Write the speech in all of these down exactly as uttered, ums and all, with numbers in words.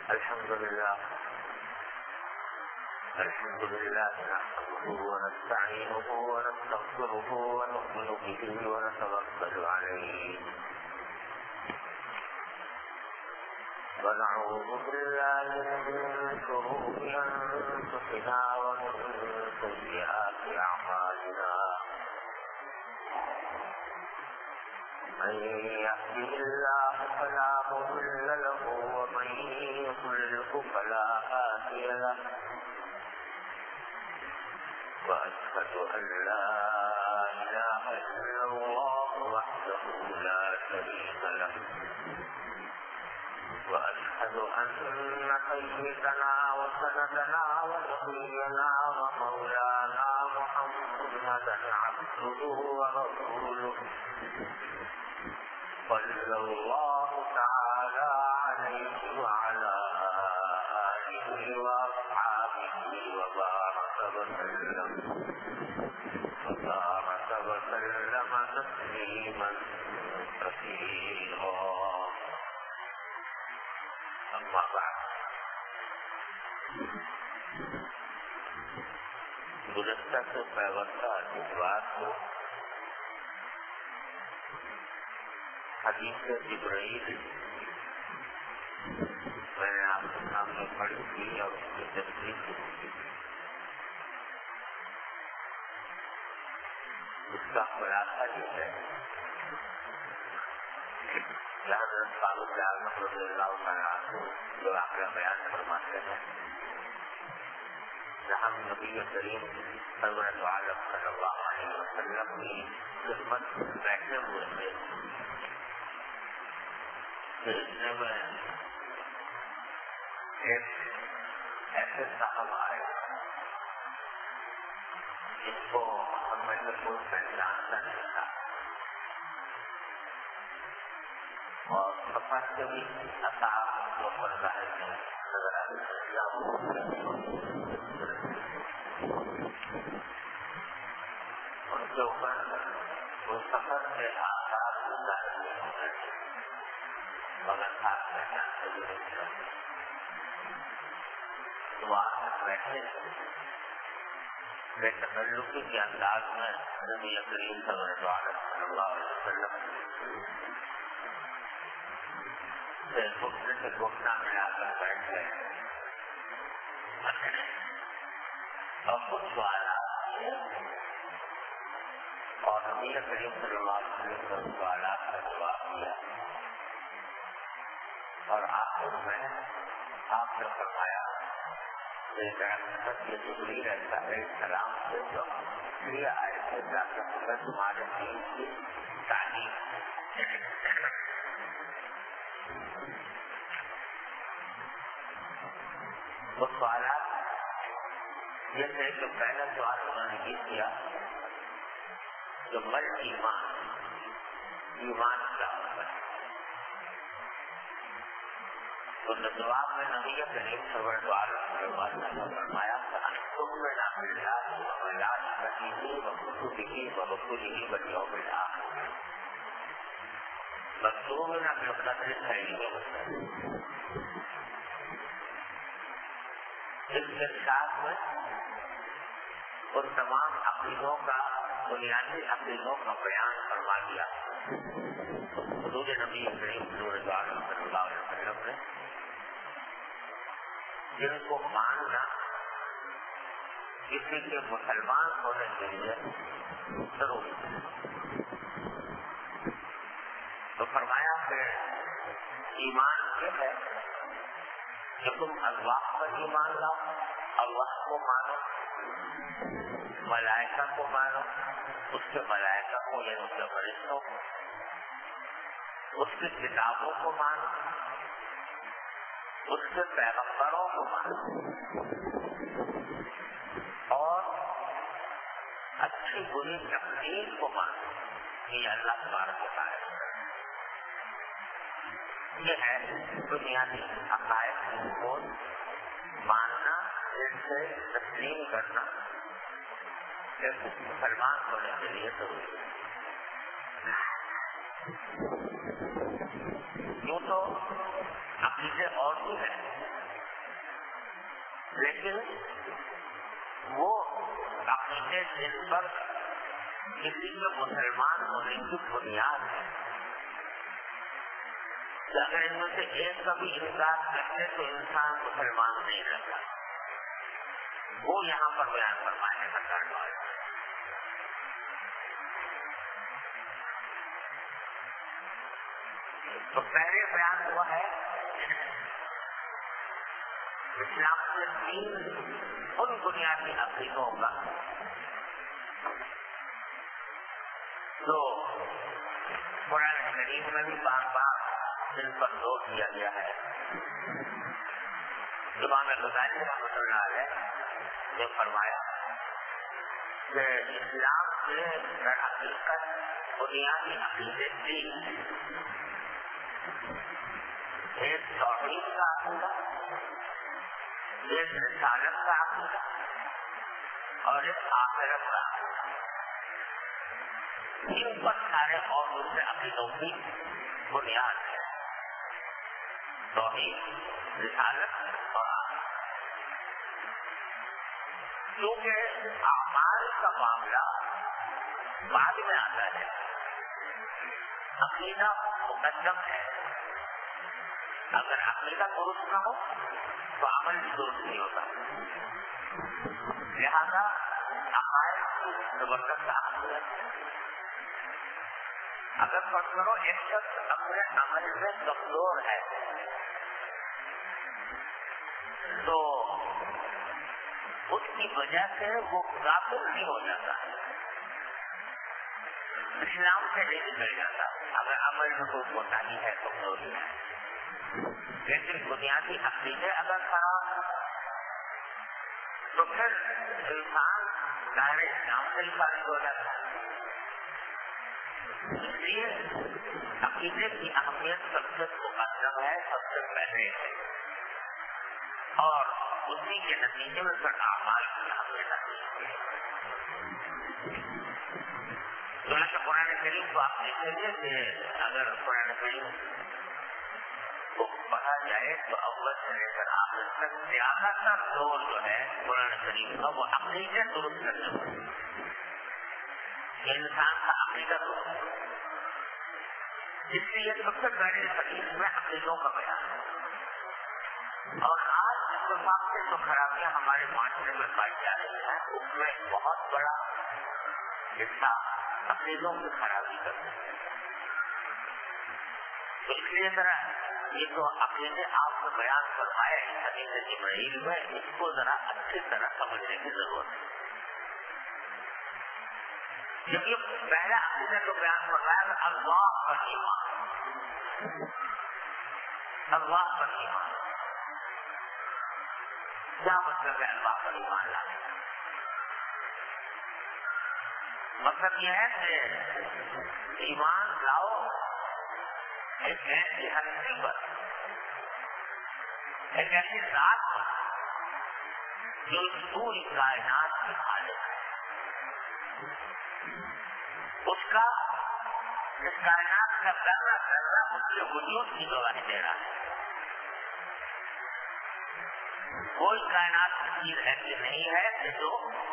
الحمد لله الحمد لله نحمده ونستعينه ونستغفره ونؤمن به ونتوكل عليه ونعوذ بالله من شرور أنفسنا ومن سيئات أعمالنا من يهده الله فلا مضل له ومن يضلله فلا هادي له وأشهد أن لا إله إلا الله وحده لا شريك له وأشهد أن سيدنا وسندنا ونبينا ومولانا محمدا عبده ورسوله صلى الله تعالى عليه وعلى آله وأصحابه وبارك وسلم وبارك وسلم تسليما كثيرا. أما بعد، گزشتہ سے پیوستہ اتوار کو حدیث جبرائیل میں نے آپ کے سامنے پڑھی تھی اور اس کی تفصیل شروع کی. اس کا خلاصہ یہ ہے کہ حضرت فاروق اعظم رضی اللہ تعالیٰ عنہ جو واقعہ بیان فرماتے ہیں، جہاں نبی کریم سرورت عالم صلی اللہ علیہ وسلم کی خدمت بیٹھے ہوئے تھے. اتنے میں ایک ایسے صاحب آئے جس کو ہمیں سے کوئی پہچانتا نہیں تھا اور سفر سے بھی اصحاب کو پڑتا ہے نظر آتے. ان کے اوپر وہ سفر سے آسار گزار نہیں ہوتے تھے مگر خاص پہچان سے بھی نہیں کرتے. تو آپ بیٹھے بے تکلفی کے انداز میں نبی کریم صلی اللہ علیہ وسلم سے گھٹنے سے گھٹنا ملا کر بیٹھ گئے اور کچھ سوالات اور نبی کریم صلی اللہ علیہ وسلم نے سوالات کا جواب دیا اور آخر میں آپ نے فرمایا کہ درخت یہ جبریل علیہ السلام سے جو لیے آئے تھے درخت تمہارے دین کی تعلیم. وہ سوالات یہ تھے کہ پہلا سوال انہوں نے یہ کیا کہ مل ایمان ایمان کیا ہوتا ہے. تو جواب میں نبی کریم صلی اللہ علیہ وسلم نے فرمایا کہ تؤمن بالله وملائكته وكتبه ورسله واليوم الآخر وتؤمن بالقدر خيره وشره. اس کے ساتھ میں ان تمام عقیدوں کا بنیادی عقیدوں کا بیان فرما دیا. حضور نبی کریم صلی اللہ علیہ وسلم نے جن کو ماننا کسی کے مسلمان ہونے کے لیے ضروری ہے، تو فرمایا کہ ایمان یہ ہے کہ تم اللہ پر ایمان لاؤ، اللہ کو مانو، ملائکہ کو مانو، اس کے ملائکہ کو یعنی اس کے فرشتوں کو، اس کی کتابوں کو مانو، اس کے پیغمبروں کو مانو اور اچھی بری تقدیر کو مانو. یہ اللہ تبارک و تعالیٰ یہ ہے بنیادی عقائد کو ماننا، ان سے تسلیم کرنا کہ مسلمان ہونے کے لیے ضروری ہے. یوں تو عقیدے اور بھی ہیں لیکن وہ عقیدے جن پر کسی کے مسلمان ہونے کی بنیاد ہے کہ اگر ان میں سے ایک کا بھی انکار کرتے تو انسان مسلمان نہیں رہتا، وہ یہاں پر بیان فرمانے کا کارڈ ہے۔ تو پہلے بیان ہوا ہے اسلام کے تین ان بنیادی عقیدوں کا جو قرآن شریف میں بھی بار بار جن پر زور دیا گیا ہے۔ امام غزالی رحمۃ اللہ علیہ نے فرمایا کہ اسلام کے در حقیقت بنیادی عقیدے تین، ایک توحید کا عقیدہ، ایک رسالت کا عقیدہ اور ایک آخرت کا عقیدہ۔ ان پر سارے اور دوسرے عقیدوں کی بنیاد ہے، توحید، رسالت اور آخرت۔ کیونکہ اعمال کا معاملہ بعد میں آتا ہے، عقیدہ مقدم ہے۔ اگر عقیدہ درست نہ ہو تو عمل بھی درست نہیں ہوتا، لہذا عقائد کی زبردست اہمیت ہے۔ اگر فرض کرو ایک شخص اپنے عمل میں کمزور ہے تو اس کی وجہ سے وہ کافر نہیں ہو جاتا، اسلام سے نہیں نکل جاتا اگر عمل میں کوئی کوتاہی ہے، کمزوری ہے۔ لیکن بنیادی عقیدے اگر خراب ہے تو پھر انسان دائرے اسلام سے ہی خارج ہو جاتا ہے۔ اس لیے عقیدے کی اہمیت سب سے مقدم ہے، سب سے پہلے ہے، اور اسی کے نتیجے میں پھر اعمال کی اہمیت آتی ہے۔ چنانچہ قرآن کریم کو آپ دیکھیں گے کہ اگر قرآن کریم کو پڑھا جائے تو اول سے لے کر آخر تک زیادہ تر زور جو ہے قرآن کریم کا وہ عقیدے درست کرنے پر، انسان کا عقیدہ درست۔ اس لیے سب سے پہلے حدیث میں عقیدوں کا بیان ہے، اور آج اتفاق سے جو خرابیاں ہمارے معاشرے میں پائی جا رہی ہیں اس میں بہت بڑا حصہ عقیدوں کی خرابی کرتے ہیں۔ تو اس لیے ذرا یہ جو عقیدے آپ کو بیان فرمائے حدیث جبرائیل میں، اس کو ذرا اچھی طرح سمجھنے کی ضرورت ہے۔ کیونکہ پہلا عقیدہ جو بیان فرمایا اللہ پر ایمان، اللہ پر ایمان کیا مطلب ہے؟ اللہ پر ایمان لانے کا مطلب یہ ہے کہ ایمان لاؤ ایک ایسی ہستی پر، ایک ایسی ذات پر جو اس پوری کائنات کی خالق ہے، اس کا اس کائنات کا ذرہ ذرہ اس کے وجود کی گواہی دے رہا ہے۔ کوئی کائنات کی چیز ایسی نہیں ہے کہ جو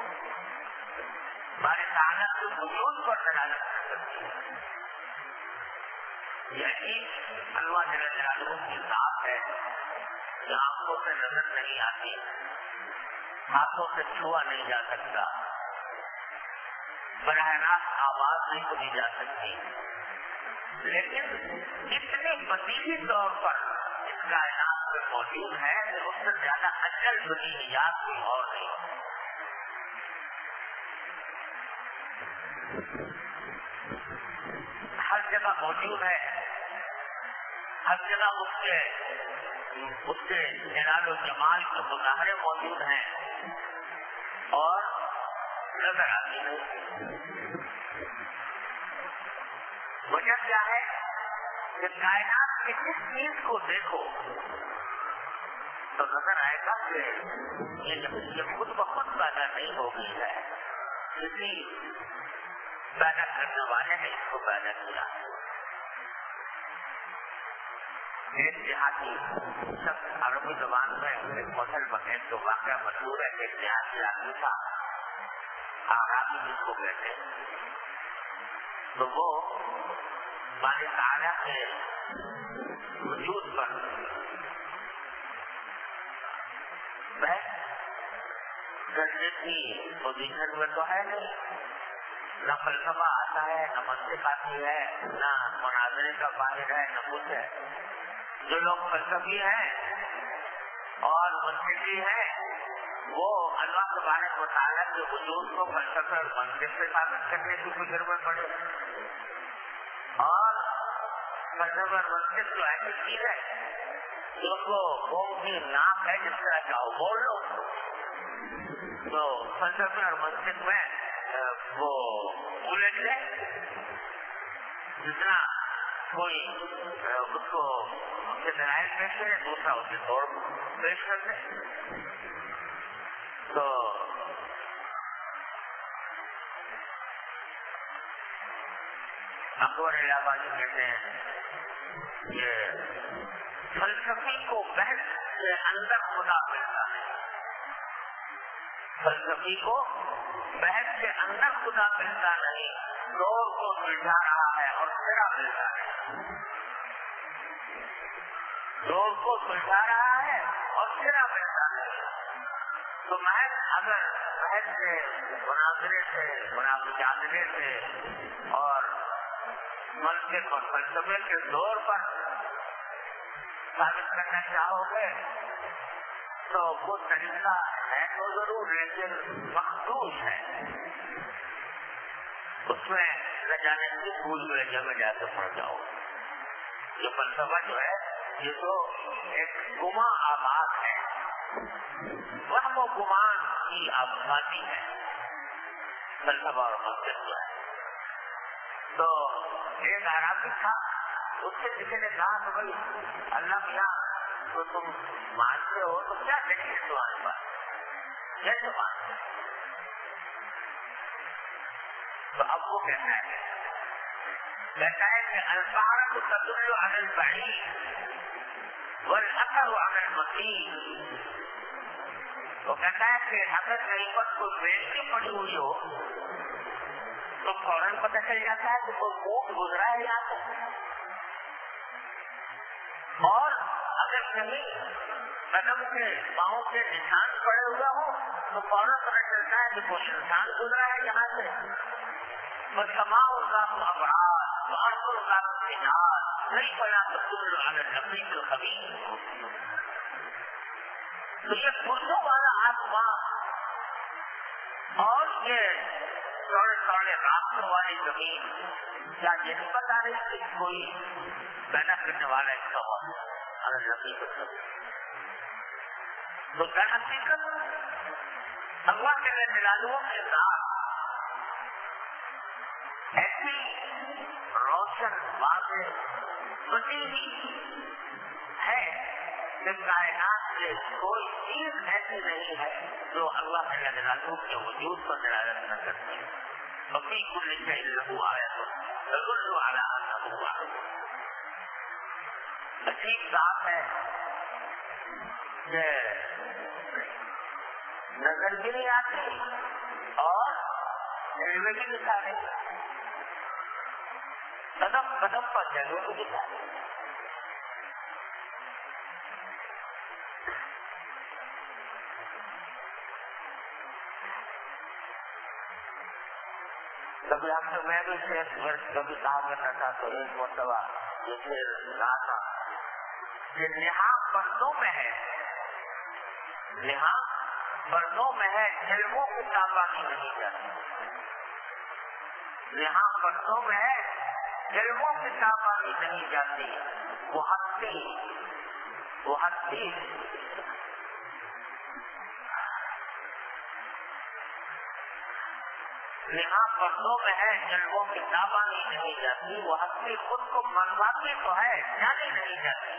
ہمارے کائنات کے وجود پر دلالت کر سکتی ہے۔ یہی اللہ جل جلالہ کی ذات ہے جو آنکھوں سے نظر نہیں آتی، ہاتھوں سے چھوا نہیں جا سکتا، براہ راست آواز نہیں سنی جا سکتی، لیکن اتنے بدیہی طور پر اس کائنات میں موجود ہے کہ اس سے زیادہ اجل بدیہیات کوئی اور نہیں۔ ہر جگہ موجود ہے، ہر جگہ اس کے اس کے جلال و جمال کے مظاہرے موجود ہیں اور نظر آتی نہیں۔ وجہ کیا ہے کہ کائنات کی جس چیز کو دیکھو تو نظر آئے گا کہ یہ خود بخود پیدا نہیں ہو گئی ہے، کسی پیدا کرنے والے نے اس کو پیدا کیا۔ ایک دیہاتی شخص عربی زبان میں ایک مسل بنے تو واقعہ مشہور ہے کہ ایک دیہاتی آدمی تھا آرامی جس کو کہتے ہیں. تو وہ مالک تعالیٰ کے وجود پر بحث کرنے کی پوزیشن میں تو ہے نہیں. نہ فلسفہ آتا ہے، نہ منطق آتی ہے، نہ مناظرے کا باہر ہے، نہ کچھ ہے. جو لوگ فلسفی ہیں اور منطقی ہیں وہ اللہ تبارک و تعالیٰ کے وجود کو فلسفے اور منطق سے ثابت کرنے کی فکر میں پڑے. اور فلسفہ اور منطق جو ایسی چیز ہے جو کو قوم کی ناک ہے جس طرح چاہو بول لو. تو فلسفے اور منطق میں وہ الجھ گئے. جتنا کوئی اس کو اسے دلائل پیش کرے دوسرا اسے توڑ پیش کر دے. تو اکبر الہ آبادی کہتے ہیں کہ فلسفی کو بحث کے اندر خدا ملتا ہے. فلسفی کو بحث کے اندر خدا ملتا نہیں، زور کو سلجھا رہا ہے اور سرا ملتا ہے. زور کو سلجھا رہا ہے اور سرا ملتا ہے. تو محض اگر بحث سے، مناظرے سے، مناظرے سے اور منطق اور فلسفے کے زور پر ثابت کرنا چاہو گے تو وہ طریقہ ہے تو ضرور لیکن مخصوص ہے. اس میں نہ جانے کی بھول بھلیاں میں جا کے پڑ جاؤ. یہ فلسفہ جو ہے یہ تو ایک گما آباد ہے، وہم و گمان کی آبادی ہے فلسفہ اور منطق جو ہے. تو ایک عربی تھا، اس سے کسی نے کہا تو بھائی اللہ میاں تو تم مانتے ہو تو کیا دیکھیے تمہارے پاس کیسے مانتے؟ تو اب وہ کہتا ہے کہتا ہے کہ البحر تدل علی البعید والاثر علی المقیم. وہ کہتا ہے کہ اگر کہیں پر کوئی بیٹی پڑی ہوئی ہو تو فوراً پتہ چل جاتا ہے کہ کوئی اونٹ گزرا ہے یہاں سے. اور اگر کہیں قدم کے پاؤں کے نشان پڑے ہوئے ہو تو فوراً پتہ چلتا ہے کہ کوئی انسان گزرا ہے یہاں سے. سماع اللہ ابرار وارض اللہ کنار نہیں پڑا تدل علی النبی الخبیر. تو یہ پرزوں والا آسمان اور یہ چوڑے چوڑے راستوں والی زمین کیا یہ نہیں بتا رہی کہ کوئی پیدا کرنے والا ایک سوال اگر نبی کو سب تو در حقیقت اللہ کے دلالوں کے ساتھ ایسی روشن واضح وسیع ہے کہ کائنات سے کوئی چیز ایسی نہیں ہے جو اللہ کے دلالوں کے وجود پر دلالت نہ کرتی ہے. وفی کل شیء لہ آیۃ تدل علی انہ واحد. عجیب بات ہے کہ نظر بھی نہیں آتی اور علم بھی دکھا رہی، قدم قدم پر جگہ بھی دکھا رہی. کبھی ہم سے میں بھی کبھی کہا کرتا تھا تو ایک مرتبہ یہ پھر کہا تھا کہ یہاں پردوں میں ہے، یہاں پردوں میں ہے علموں کی تابانی نہیں جاتی. یہاں پردوں میں ہے علموں کی تابانی نہیں جاتی. وہ ہستی وہ ہستی یہاں پردوں میں ہے علموں کی تابانی نہیں جاتی. وہ ہستی خود کو منواتی تو ہے جانی نہیں جاتی.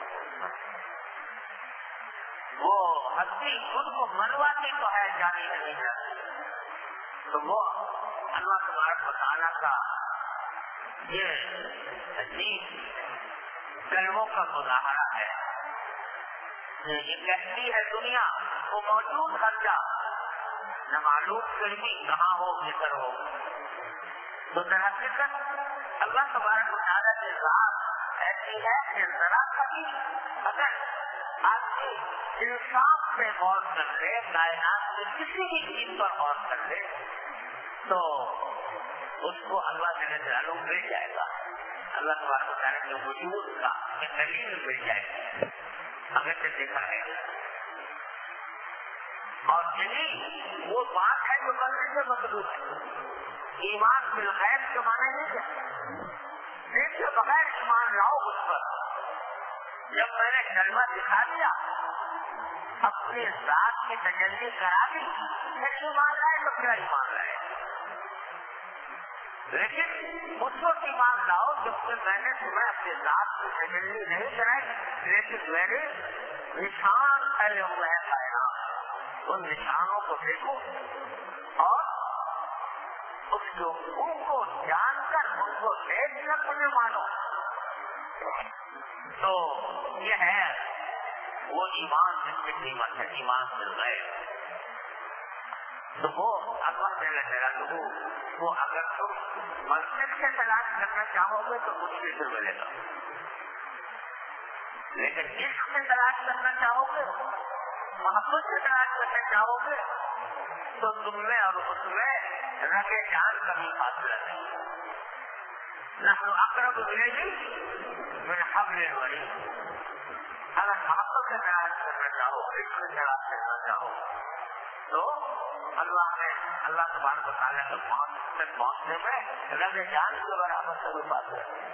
وہ ہستی خود کو منواتی تو ہے جانی نہیں جاتی. تو وہ اللہ تبارک و تعالیٰ کا یہ عجیب کلموں کا مظاہرہ ہے. یہ کہتی ہے دنیا وہ موجود ہر جا، نہ معلوم پھر بھی کہاں ہو کدھر ہو. تو در حقیقت اللہ تبارک و تعالیٰ کی ذات ایسی ہے کہ ذرا کبھی اگر آدمی انصاف پہ غور کر لے، کائنات میں کسی بھی چیز پر غور کر لے، تو اس کو اللہ جل جلالہ مل جائے گا، اللہ تبارک و تعالیٰ کے وجود کا دلیل مل جائے گا اگر سے دیکھا ہے. اور یہی وہ بات ہے جو بندے سے مطلوب ہے. ایمان بالغیب کے معنی نہیں کیا، دیکھے بغیر ایمان لاؤ اس پر. جب میں نے کلمہ دکھا دیا، اپنی ذات کی تجلی کرا دی، پھر ایمان لائے تو کیا ایمان لائے. لیکن اس وقت ایمان لاؤ جب کہ میں نے تمہیں اپنی ذات کی تجلی نہیں کرائی، لیکن میرے نشان پھیلے ہوئے ہیں کائنات، ان نشانوں کو دیکھو اور اس کے ان کو جان کر ان کو دیکھ کر مجھے مانو. تو یہ ہے وہ ایمان جس کی قیمت ہے، ایمان بالغیب. تو وہ اللہ جل جلالہ وہ اگر تم مسجد سے تلاش کرنا چاہو گے تو مشکل سے ملے گا، لیکن عشق سے تلاش کرنا چاہو گے، محبت سے تلاش کرنا چاہو گے تو تم میں اور اس میں رگ جان کا بھی فاصلہ نہیں. نحن اقرب الیہ من حبل الورید. اگر محبت سے تلاش کرنا چاہو، عشق سے تلاش کرنا چاہو تو اللہ نے اللہ تبارک و تعالیٰ کے پہنچنے میں رگ جان کے برابر سے بھی فاصلہ نہیں.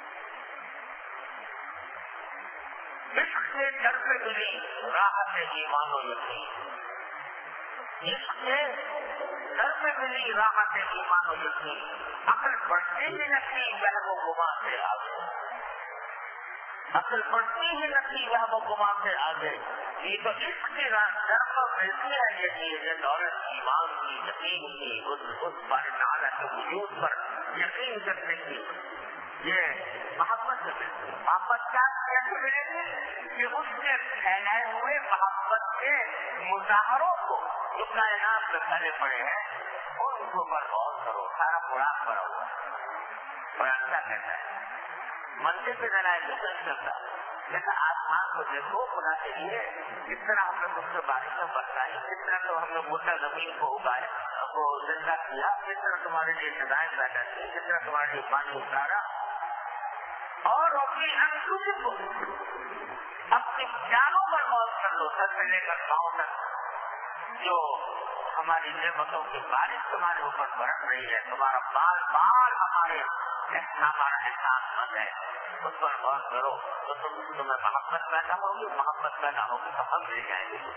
عشق سے در پہ ملی راحت ایمان و یقین، عشق سے در پہ ملی راحت ایمان و یقین. عقل بڑھتی ہی نقی وہم و گما سے آگے، عقل بڑھتی ہی نقی وہم و گما سے آگے. یہ تو عشق کی در پر ملتی ہے یہ چیز، دولت ایمان کی، یقین کی، اس بار تعالیٰ کے وجود پر یقین کرنے کی. یہ محبت سے ملتی ہے. محبت کیا کیسے ملے گی کہ اس کے پھیلائے ہوئے محبت کے مظاہروں کو جو کائنات میں پھیلے پڑے ہیں ان کو پر غور کرو. سارا خوراک بھرا ہوا ہے. اور اچھا کہتا ہے منزل پہ ذرائع نہیں کرتا، جیسا آسمان کو دیکھو خدا کے لیے جس طرح ہم نے اس سے بارشیں برسائی، جس طرح تو ہم نے مردہ زمین کو اگایا کو زندہ کیا، جس طرح تمہارے لیے سزائیں پیدا کی، جس طرح تمہارے لیے پانی اتارا، اور اپنی انسوچ کو اپنی جانوں پر غور کر لو، سر سے لے کر پاؤں تک جو ہماری نعمتوں کی بارش تمہارے اوپر برس رہی ہے، تمہارا بال بال ہمارے ہمارا احساس مند ہے، اس پر غور کرو تو تم تمہیں محبت پیدا ہوگی، محبت پیدا ہوگی تو ہم مل جائیں گے.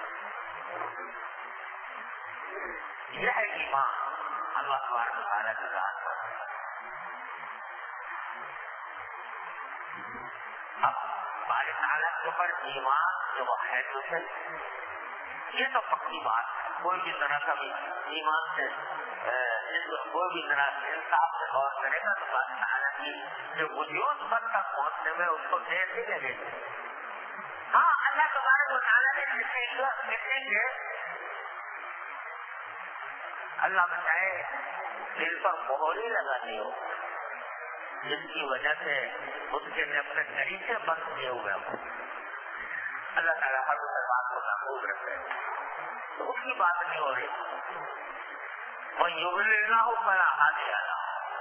یہ ہے ایمان اللہ تبارک و تعالیٰ کی ذات. اب بارے تعالیٰ کے اوپر ایمان جو ہے تو یہ تو پکی بات ہے. کوئی بھی طرح کا بھی ایمان سے کوئی بھی طرح انصاف سے غور کرے گا تو بات تعالیٰ کی جو وجود پر تک پہنچنے میں اس کو دیر نہیں لگے گی. ہاں اللہ تبارک و تعالیٰ نے کسی کے اللہ بچائے دل پر مہر ہی لگانی ہو جس کی وجہ سے اس کے لیے اپنے طریقے بند کیے ہوئے ہوں. اللہ تعالیٰ ہر مسلمان کو محفوظ رکھے تو اس کی بات نہیں ہو رہی. اور یوگلنا ہو بڑا ہاتھ آنا،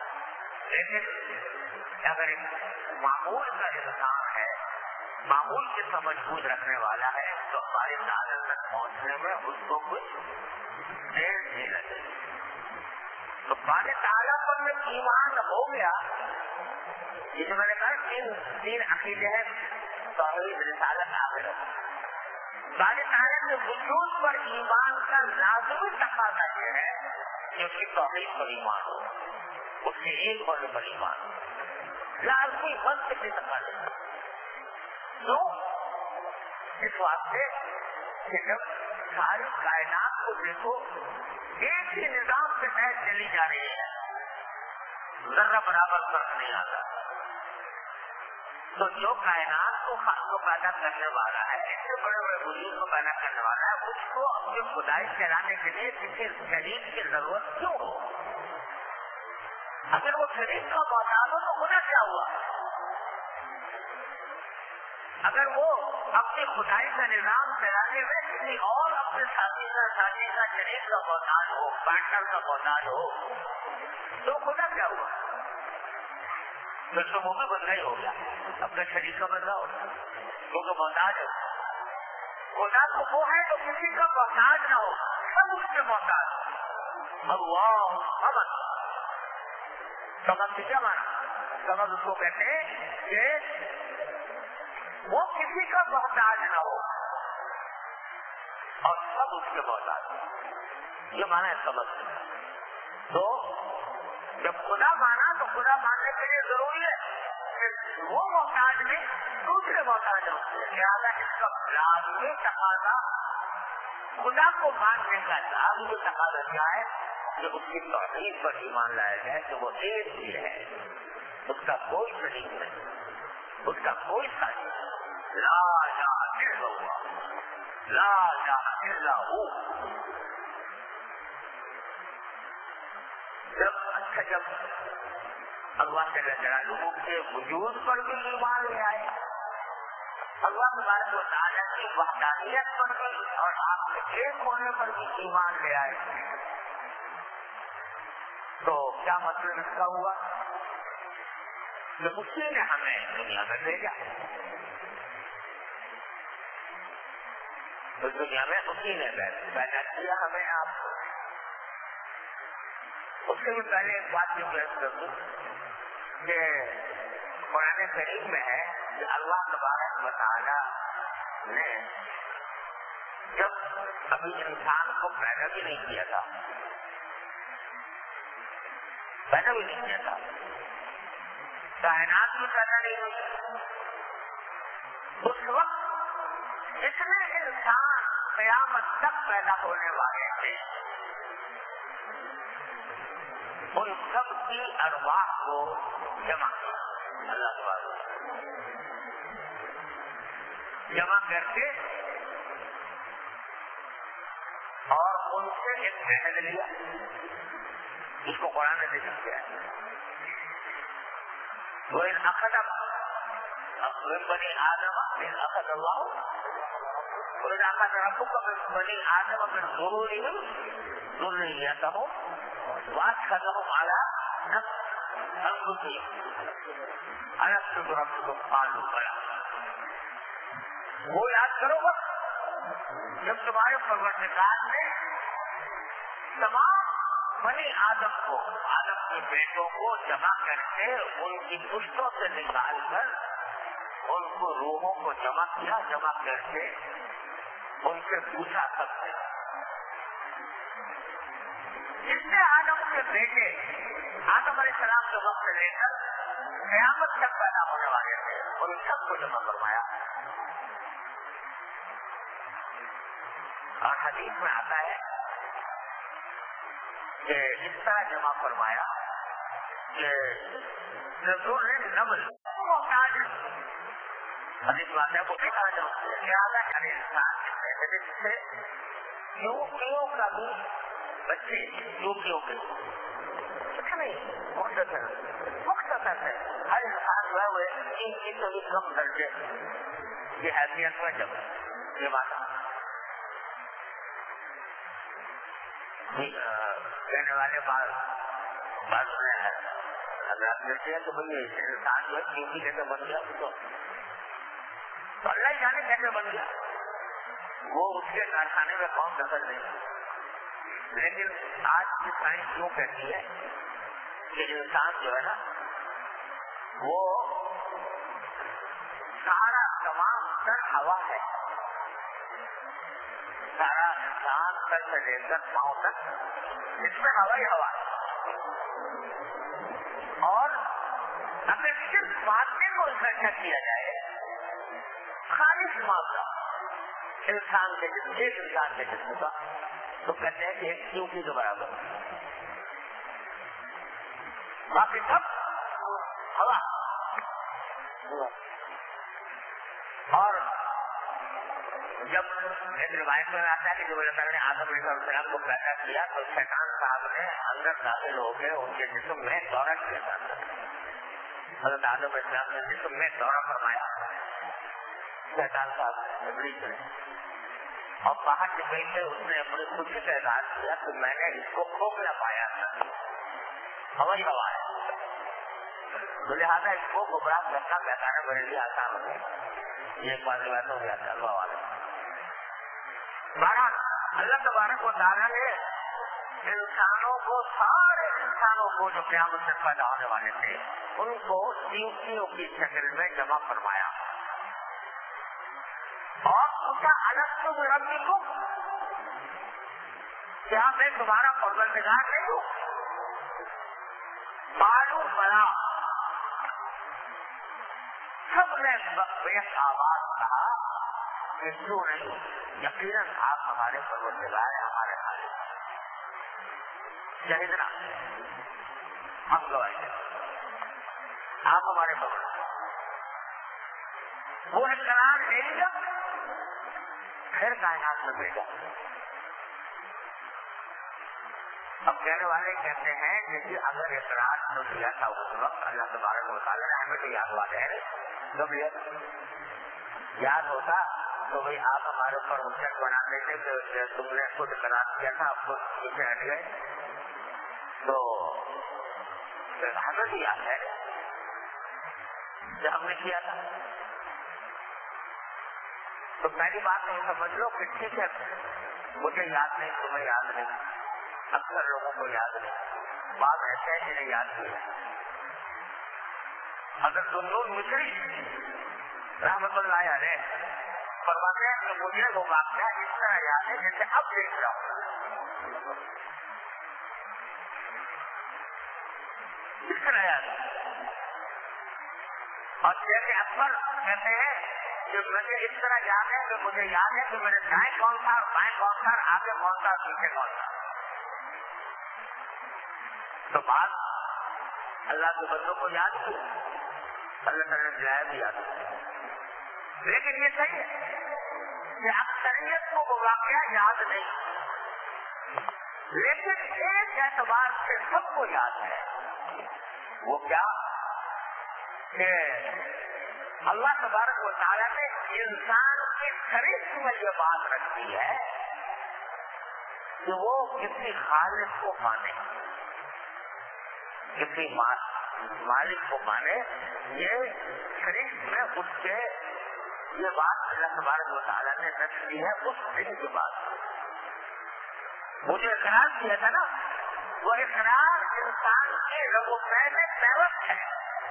لیکن اگر ایک معمول کا انسان ہے، معمول کے سمجھ بوجھ رکھنے والا ہے تو ہماری تعلق تک پہنچنے میں اس کو کچھ دیر نہیں لگے. تو بارے تعالیٰ پر میں ایمان ہو گیا. یہ جو میں نے کہا تین تین عقیدے ہیں، توحید، رسالت، آخرت. بارے تعالیٰ کے وجود پر ایمان کا لازمی تقاضا یہ ہے کہ اس کی توحید پر ایمان ہو، اس کے ایک ہونے پر ایمان ہو. لازمی بند کے تقاضے تو اس واسطے کہ جب ساری کائنات کو دیکھو ایک ہی نظام سے محض چلی جا رہی ہے، ذرہ برابر فرق نہیں آتا. تو جو کائنات کو کو پیدا کرنے والا ہے، اتنے بڑے بڑے وجود کو پیدا کرنے والا ہے، اس کو اپنی خدائی ٹھہرانے کے لیے کسی شریک کی ضرورت کیوں ہو؟ اگر وہ شریک کا محتاج ہو تو خدا کیا ہوا؟ اگر وہ اپنی خدائی کا نظام چلانے میں کسی اور اپنے ساتھی کا ساتھی کا شریک کا محتاج ہو، پارٹنر کا محتاج ہو، تو خدا کیا ہوا؟ پھر تو وہ بھی بدلا ہی ہو گیا، اپنے شریک کا بدلا ہو گیا، کیونکہ محتاج ہے۔ خدا تو وہ ہے جو کسی کا محتاج نہ ہو، سب اس کے محتاج۔ اللہ سمجھ سمجھ کیا مانا؟ سمجھ اس کو کہتے ہیں کہ وہ کسی کا محتاج نہ ہو اور سب اس کے محتاج، یہ مانا ہے سمجھ۔ تو جب خدا مانا تو خدا ماننے کے لیے ضروری ہے کہ وہ محتاج نہیں، دوسرے محتاج ہوں، لہٰذا اس کا لازمی تقاضا خدا کو ماننے کا لازمی تقاضا کیا ہے کہ اس کی توحید پر ایمان لایا جائے کہ وہ ایک ہی ہے، اس کا کوئی شریک نہیں، اس کا کوئی ساتھی نہیں، لا الہ الا اللہ، لا الہ الا ہو۔ جب اچھا جب اللہ جل جلالہ کے وجود پر بھی ایمان لے آئے، اللہ تبارک و تعالیٰ کی وحدانیت پر بھی اور آپ کے ایک ہونے پر بھی ایمان لے آئے، تو کیا مطلب اس کا ہوا کہ اسی نے ہمیں دنیا میں بھیجا، اس دنیا میں اسی نے پیدا کیا ہمیں آپ کو۔ اس سے بھی پہلے ایک بات جو پیش کر دوں کہ قرآن کریم میں ہے کہ اللہ تبارک و تعالیٰ نے جب ابھی انسان کو پیدا بھی نہیں کیا تھا، پیدا بھی نہیں کیا تھا، کائنات بھی پیدا نہیں ہوئی، اس وقت اتنے انسان قیامت تک پیدا ہونے والے تھے، ان سب کی ارواح کو جمع کیا اللہ تبارک جمع کر کے اور ان سے ایک عہد لیا، جس کو قرآن نے ذکر کیا ہے، وَإِذْ أَخَذَ مِن بَنِي آدَمَ مِنْ أَخَذَ اللَّهُ وَإِذْ أَخَذَ رَبُّكَ مِن بَنِي آدَمَ مِنْ ظُهُورِهِمْ ذُرِّيَّتَهُمْ وَأَشْهَدَهُمْ عَلَىٰ أَنفُسِهِمْ أَلَسْتُ بِرَبِّكُمْ قَالُوا بَلَىٰ۔ وہ یاد کرو گا جب تمہارے پروردگار نے تمام بنی آدم کو، آدم کے بیٹوں کو جمع کر کے ان کی پشتوں سے نکال کر ان کو روحوں کو جمع کیا، جمع کر کے ان سے پوچھا سب سے جتنے آدم کے بیٹے آدم علیہ السلام کے وقت سے لے کر قیامت تک پیدا ہونے والے تھے، ان سب کو جمع فرمایا۔ اور حدیث میں آتا ہے کہ اس طرح جمع فرمایا کہ رسول نبل محتاج حدیث بات ہے وہ دیکھا جاؤ لہٰذا ہر انسان سے کیوں کیوں کا بھی بچے کیوں کیوں کے کچھ نہیں مختصر مختصر ہے، ہر انسان جو ہے وہ ان کی سے بھی کم درجے کی حیثیت میں جب یہ بات کہنے والے بات بات حضرات کہتے ہیں کہ بھائی انسان جو ہے کیونکہ کیسے بن گیا تو اللہ جانے کیسے بن گیا، وہ اس کے کارخانے میں کون دخل نہیں، لیکن آج کی سائنس کیوں کہتی ہے کہ انسان جو ہے نا وہ سارا تمام تر ہوا ہے، سارا انسان سر سے لے کر پاؤں تک اس میں ہوا ہی ہوا ہے، اور اگر صرف مادے کو اکٹھا کیا جائے خالص مادہ انسان کے جسم ایک انسان کے جسم کا تو کہتے ہیں کہ ایک چونکی کے برابر، باقی سب ہوا اور جب ایک روایت میں آتا ہے کہ جب اللہ تعالیٰ نے آدم علیہ السلام کو پیدا کیا تو شیطان صاحب نے اندر داخل ہو کے ان کے جسم میں دورہ کیا تھا. حضرت آدم علیہ السلام نے جسم میں دورہ فرمایا شیطان صاحب نے بڑی کرے اور باہر سے گئی تھے. اس نے اپنی خوشی کا اظہار کیا کہ میں نے اس کو کھوکھلا پایا تھا, ہوائی ہوا ہے, تو لہٰذا اس کو گمراہ کرنا بہتر میرے لیے آسان ہو گیا. یہ ایک بات روایت ہو گیا تھا اللہ والے. بہرحال اللہ تبارک و تعالیٰ نے انسانوں کو, سارے انسانوں کو جو قیامت سے پیدا ہونے والے تھے, ان کو چیونٹیوں کی شکل میں جمع فرمایا اور پوچھا الستو بربکم, کیا میں تمہارا پروردگار نہیں ہوں؟ قالوا بلا, سب نے بے آواز کہا کہ کیوں نہیں, یقیناً آپ ہمارے پروردگار ہیں, ہمارے خالق. شہیدنا ہم گواہی آپ ہمارے پروردگار. وہ اقرار لے لیا, پھر کائنات میں بھیجا. اب کہنے والے کہتے ہیں کہ اگر اقرار تو کیا تھا اس وقت اللہ تبارک و تعالیٰ نے ہمیں تو یاد والے ہیں, جب یاد ہوتا تو بھائی آپ ہمارے اوپر حجت بنا دیتے کہ تم نے خود قرار کیا تھا, آپ خود پیچھے ہٹ گئے, تو ہمیں بھی یاد ہے کہ ہم نے کیا تھا. تو پہلی بات نہیں سمجھ لو کہ ٹھیک ہے مجھے یاد نہیں, تمہیں یاد نہیں, اکثر لوگوں کو یاد نہیں, بات ایسے ہے جنہیں یاد کیا. اگر ذوالنون مصری رحمت اللہ علیہ فرماتے ہیں کہ مجھے وہ واقعہ اس طرح یاد ہے جیسے اب دیکھ رہا ہوں, اس طرح یاد ہے. اور جیسے اکبر کہتے ہیں کہ مجھے اس طرح یاد ہے کہ مجھے یاد ہے کہ میرے دائیں کون تھا, بائیں کون تھا, آگے کون تھا, پیچھے کون تھا. تو بات اللہ کے بندوں کو یاد کی, اللہ تعالیٰ نے دلایا بھی یاد کی. لیکن یہ صحیح ہے کہ اکثریت کو وہ واقعہ یاد نہیں, لیکن ایک اعتبار سے سب کو یاد ہے. وہ کیا کہ اللہ تبارک و تعالیٰ نے انسان کی خرید میں یہ بات رکھی ہے کہ وہ کسی خالق کو مانے, کسی مالک کو مانے. یہ خرید میں اس کے یہ بات اللہ تبارک و تعالیٰ نے رکھی ہے اس دن کے بعد. وہ جو اقرار کیا تھا نا, وہ اقرار انسان کے رگ و پے میں پیوست ہے.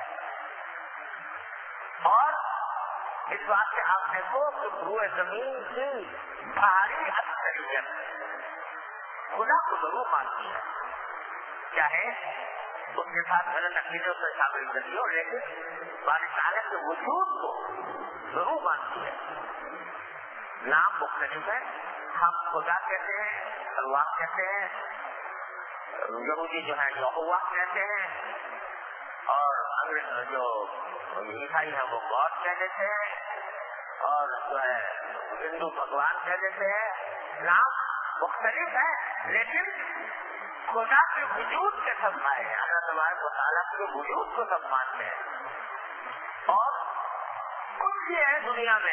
اور اس بات سے آپ دیکھو کہ روئے زمین کی بھاری اکثریت خدا کو ضرور مانتی ہے, چاہے اس کے ساتھ غلط عقیدوں سے شامل کرتی ہو, لیکن بارش تعالیٰ کے وجود کو ضرور مانتی ہے. نام مختلف ہے, ہم خدا کہتے ہیں, اللہ کہتے ہیں, یہودی جو ہے یہوہ کہتے ہیں, اور جو عیسائی ہے وہ گاڈ کہہ دیتے ہیں, اور جو ہے ہندو بھگوان کہہ دیتے ہیں. نام مختلف ہے لیکن خدا کے وجود کے سب مائے ہیں, اللہ تبارک و تعالیٰ کے وجود کو سب مانتے ہیں. اور کچھ یہ ہے دنیا میں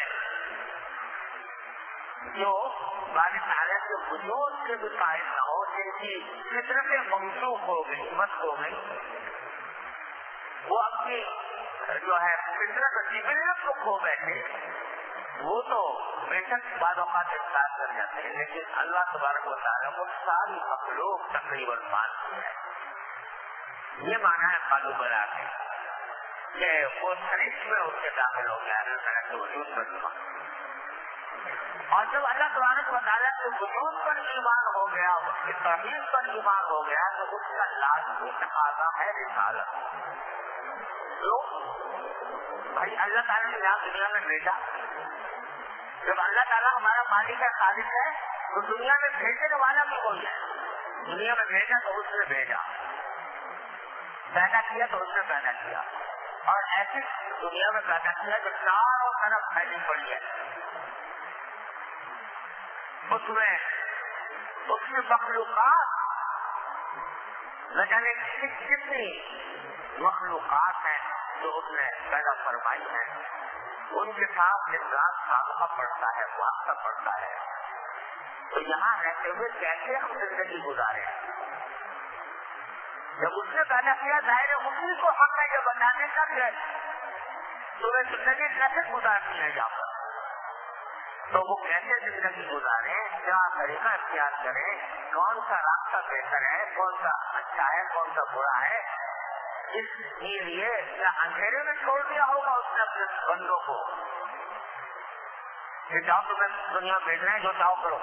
جو بارش تعالیٰ کے وجود سے بھی قائم نہ ہو, جن کی فطرتیں منسوخ ہو گئی, مت ہو گئی, وہ اپنی جو ہے فطرت جبلیت کو کھو بیٹھے, وہ تو بے شک بعض اوقات انکار کر جاتے ہیں, لیکن اللہ تبارک و تعالیٰ کو ساری مخلوق تقریباً مانتی ہے. یہ مانا ہے قالوا بلا کے کہ وہ شریف میں اس کے داخل ہو گیا اللہ تعالیٰ کے وجود پر ایمان. اور جب اللہ تبارک و تعالیٰ کے وجود پر ایمان ہو گیا, اس کی توحید پر ایمان ہو گیا, تو اس کا لازمی تقاضا ہے رسالت. تو بھائی اللہ تعالیٰ نے یہاں دنیا میں بھیجا, جب اللہ تعالیٰ ہمارا مالک ہے, خالق ہے, تو دنیا میں بھیجنے والا بھی کوئی ہے. دنیا میں بھیجا تو اس نے بھیجا, پیدا کیا تو اس نے پیدا کیا, اور ایسی دنیا میں پیدا کیا جو چاروں तरफ फैली पड़ी है। उसमें उसकी मखलूकात न जाने कितनी मखलूकात हैं जो उसने पैदा फरमाई है, उनके साथ दिन रात साधना पड़ता है, वास्ता पड़ता है। तो यहाँ रहते हुए कैसे हम जिंदगी गुजारे? जब उसने पैदा किया दायरे उसी को हमें ये बताने का कि तुम्हें जिंदगी कैसे गुजारनी है यहाँ पर, तो वो कैसे जिंदगी गुजारे, क्या तरीका इख्तियार करें, कौन सा रास्ता बेहतर है, कौन सा अच्छा है, कौन सा बुरा है, इसके लिए क्या अंधेरे में छोड़ दिया होगा उसने अपने बंदों को कि जाओ तुम्हें दुनिया भेज रहे हैं, जो चाहो करो,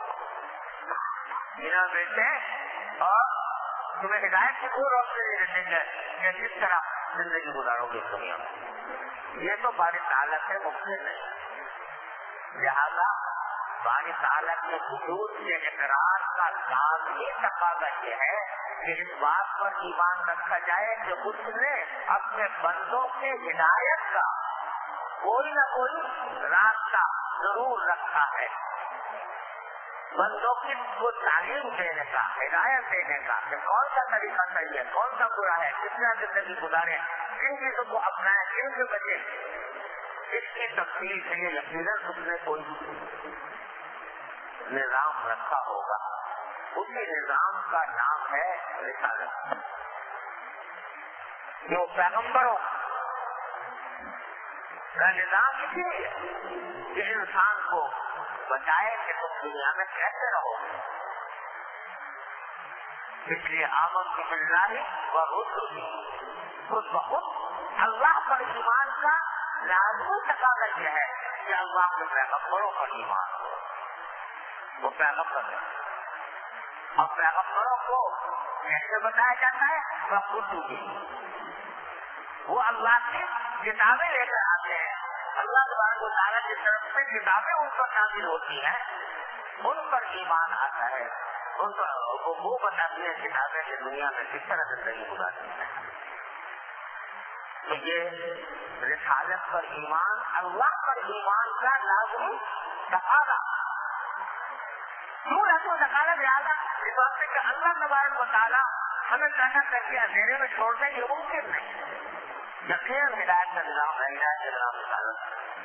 बिना बेचे और तुम्हें हिदायत की कोई रोशनी नहीं देंगे कि किस तरह जिंदगी गुजारोगे दुनिया में। ये तो बारी तालत है, मुमकिन नहीं। लिहाजा बारी तालत के वजूद के इकरार का लाज़मी तकाज़ा ये है कि इस बात पर ईमान रखा जाए कि उसने अपने बंदों के हिदायत का कोई न कोई रास्ता जरूर रखा है, बंदों की को तालीम देने का, हिदायत देने का कि कौन सा तरीका सही है, कौन सा बुरा है, कितना जिंदगी गुजारे, किन चीजों को अपनाए, किन से बचे, इसकी तफसील के लिए यकीनन उसने कोई निजाम रखा होगा। उसी निजाम का नाम है रिसालत। जो पैगंबरों का निजाम इसीलिए कि इंसान को बताए कि तुम दुनिया में कैसे रहो। इसलिए आमन की बिल्लाही व रुसुली, खुद बहुत अल्लाह पर ईमान का लाज़मी तकाज़ा यह है कि अल्लाह के पैगंबरों पर ईमान हो। वो पैगंबर है और पैगंबरों को कैसे बताया जाता है? वह खुद वो अल्लाह की किताबें लेकर आते हैं, अल्लाह तबारक व तआला की तरफ से किताबें उन पर नाज़िल होती हैं, उन पर ईमान आता है, उन पर वो, वो बताती है किताबें की दुनिया में किस तरह से जिंदगी गुजारनी है। तो ये रिसालत पर ईमान, अल्लाह पर ईमान का लाज़मी तकाज़ा, क्यों लाज़मी तकाज़ा? लिहाजा इस बात से कि अल्लाह तबारक व तआला हमें पैदा करके अंधेरे में छोड़ दें, ये मुमकिन नहीं। यकीन हिदायत का निजाम है, हिदायत का निजाम रिसालत।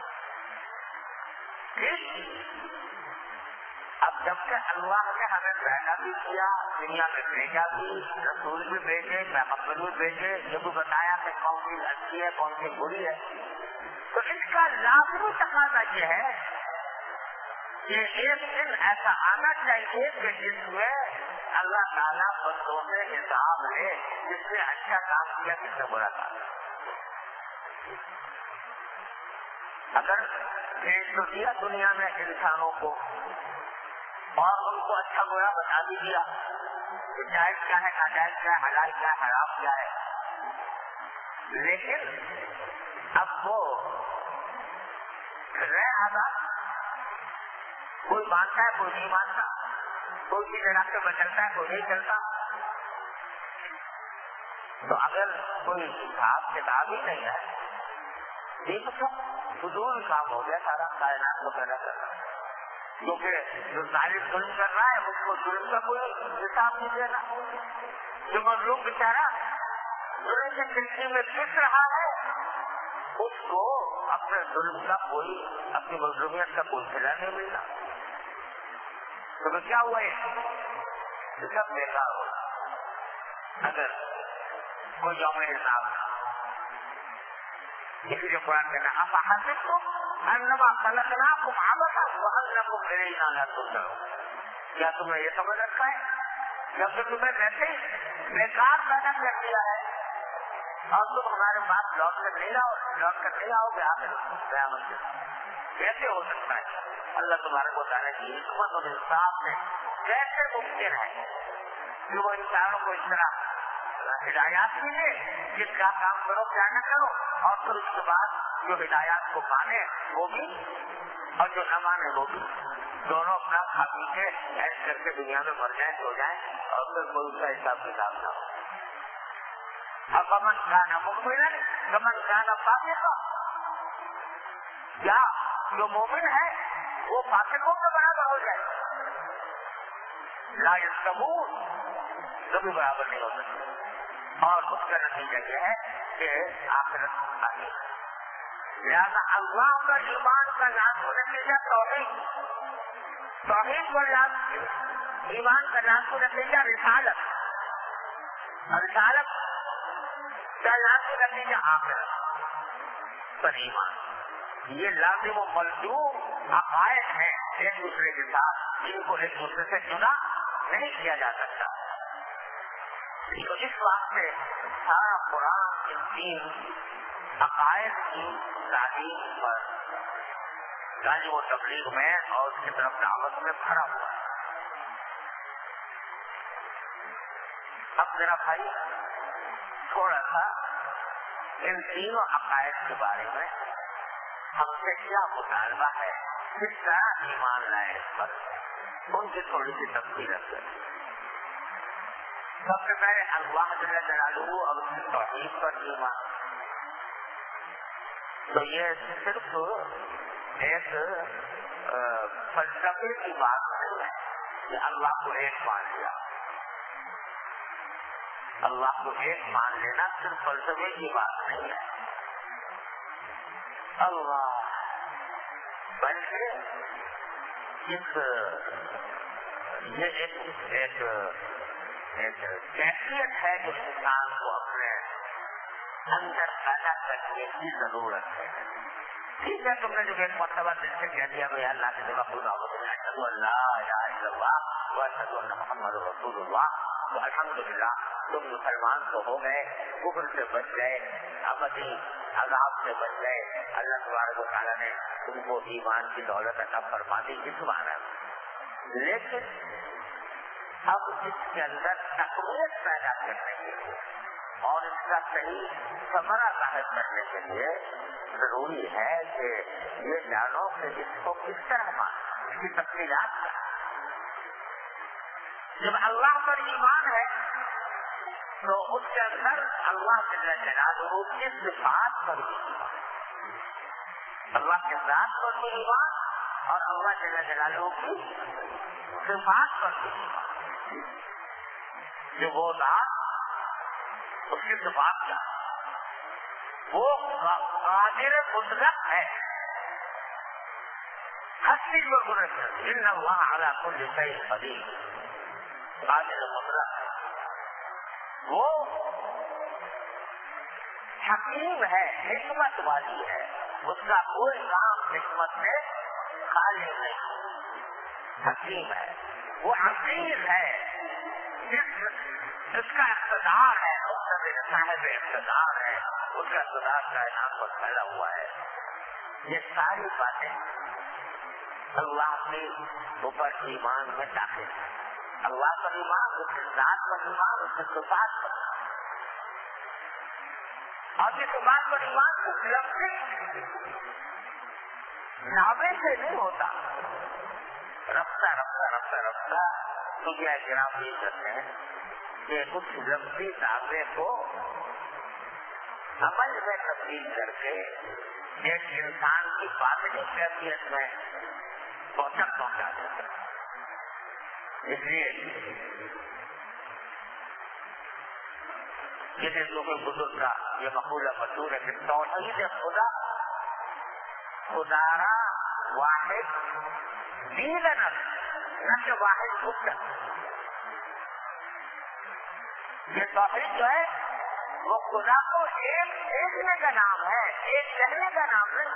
अब जबकि अल्लाह ने हमें पैदा भी किया, दुनिया में भेजा भी, रसूल भी भेजे, पैगंबर भी भेजे, ये भी बताया कि कौन सी अच्छी है, कौन सी बुरी है, तो इसका लाज़मी तकाज़ा ये है कि एक दिन ऐसा आना चाहिए कि जिसमें अल्लाह ताला बंदों से हिसाब ले, जिसने अच्छा काम किया, किसने बुरा काम। अगर भेज तो दिया दुनिया में इंसानों को और उनको अच्छा बुरा बता भी दिया कि जायज क्या है, नाजायज क्या है, हलाल क्या है, हराम क्या है, लेकिन अब वो रह आजाद, कोई मानता है, कोई नहीं मानता, कोई भी रास्ते में चलता है, कोई नहीं चलता। तो अगर कोई हिसाब किताब ही नहीं है, एक तो फजूल काम हो गया सारा कायनात को पैदा करना, क्योंकि जो जालिम जुल्म कर रहा है उसको जुल्म का कोई हिसाब नहीं देना, जो मजलूम बेचारा जुल्म की खिड़की में पिस रहा है उसको अपने जुल्म का कोई, अपनी मजलूमियत का कोई सिला नहीं मिलना। तो क्या हुआ है? सब बेकार हो। अगर कोई यौम हिसाब, इसलिए कुरान कहना आप हासिल को अन्नमा खलकनाकुम अबसा व अन्नकुम इलैना ला तुरजऊन। क्या तुमने ये समझ रखा है जब तक तुम्हें वैसे ही बेकार पैदा कर दिया है और तुम हमारे पास लौट कर नहीं आओ, लौट कर नहीं आओगे आखिर क़यामत के दिन, कैसे हो सकता है? अल्लाह तबारक व तआला की हिकमत और इंसाफ से कैसे मुमकिन है कि वो इंसानों को इस तरह हिदायत मिले कि क्या काम करो क्या न करो, और फिर उसके बाद जो हिदायत को माने वो भी और जो न माने वो भी, दोनों अपना खा पी के ऐश करके दुनिया में मर जाए, सो जाए और फिर कोई उसका हिसाब किताब ना हो। अब अमन खाना मुकमिलन, गमन खाना फासिका, کیا جو مومن ہے وہ فاسقوں کے برابر ہو جائے؟ لا یستوون، کبھی برابر نہیں ہو سکتے. اور اس کا نتیجہ یہ ہے کہ آخرت آتی ہے. لہٰذا اللہ کا ایمان کا لازمی نتیجہ توحید، توحید کا ایمان کا لازمی نتیجہ رسالت، رسالت کا لازمی نتیجہ آخرت پر ایمان. یہ لازم و ملزوم عقائد ہیں ایک دوسرے کے ساتھ، جن کو ایک دوسرے سے جدا نہیں کیا جا سکتا. تو اس واسطے سارا قرآن ان تین عقائد کی تعلیم پر تعلیم و تبلیغ میں اور اس کی طرف دعوت میں کھڑا ہوا ہے. اب ذرا بھائی تھوڑا سا ان تینوں عقائد کے بارے میں ہم سے کیا مطالبہ ہے، کس طرح ایمان لائے اس پر، ان کی تھوڑی سی تفصیل کریں. سب سے پہلے اللہ جل جلالہ اور اس کی توحید پر ایمان. تو یہ صرف ایک فلسفے کی بات نہیں ہے کہ اللہ کو ایک مان لیا. اللہ کو ایک مان لینا صرف فلسفے کی بات نہیں ہے. اللہ بلکہ اس یہ ایک ایک ایک کیفیت ہے جو انسان کو اپنے اندر پیدا کرنے کی ضرورت ہے. ٹھیک ہے، تم نے جو ایک مرتبہ دل سے کہہ دیا بھائی اللہ کی جگہ خدا اشہد ان لا الہ الا اللہ واشہد ان محمد رسول اللہ، تو الحمدللہ تم مسلمان تو ہو گئے، کفر سے بچ گئے، ابدی عذاب سے بچ گئے. اللہ تبارک و تعالیٰ نے تم کو ایمان کی دولت عطا فرما دی اس معنی میں. لیکن اب اس کے اندر تقویت پیدا کرنے کے لیے اور اس کا صحیح ثمرہ ظاہر کرنے کے لیے ضروری ہے کہ یہ جانو کہ اس کو کس طرح مانا، اس کی تفصیلات کا. جب اللہ پر ایمان ہے تو اس کے اندر اللہ جل جلالہ کی صفات پر بھی ایمان، اللہ کے ذات پر بھی ایمان اور اللہ جل جلالہ کی صفات پر بھی ایمان. جو وہ ذات اس کی صفات کا وہ قادر مطلق ہے، ہستی و قدرت، ان اللہ علی کل شیء قدیر، قادر مطلق ہے. وہ حکیم ہے، حکمت والی ہے، اس کا کوئی کام حکمت سے خالی نہیں. حکیم ہے، وہ عزیز ہے، اس کا اقتدار ہے، صاحب اقتدار ہے، اس کا اقتدار کائنات پر پھیلا ہوا ہے. یہ ساری باتیں اللہ کے اوپر ایمان میں داخل ہے. اللہ پر ایمان، اس کے ذات پر ایمان، اس کے صفات پر، اور یہ صفات پر ایمان اس لفظی دعوے سے نہیں ہوتا. رفتہ رفتہ رفتہ رفتہ دنیا گرام یہ کرتے ہیں کہ کچھ لفظی دعوے کو عمل میں تبدیل کر کے ایک انسان کی باطنی کیفیت میں پہنچا پہنچا دیتا ہے. اس لیے کسی صوفی بزرگ کا یہ مقولہ مشہور ہے کہ توحید خدا خدارا واحد دیدن نہ کہ واحد گفتن. یہ توحید جو ہے وہ خدا کو ایک دیکھنے کا نام ہے، ایک کہنے کا نام نہیں.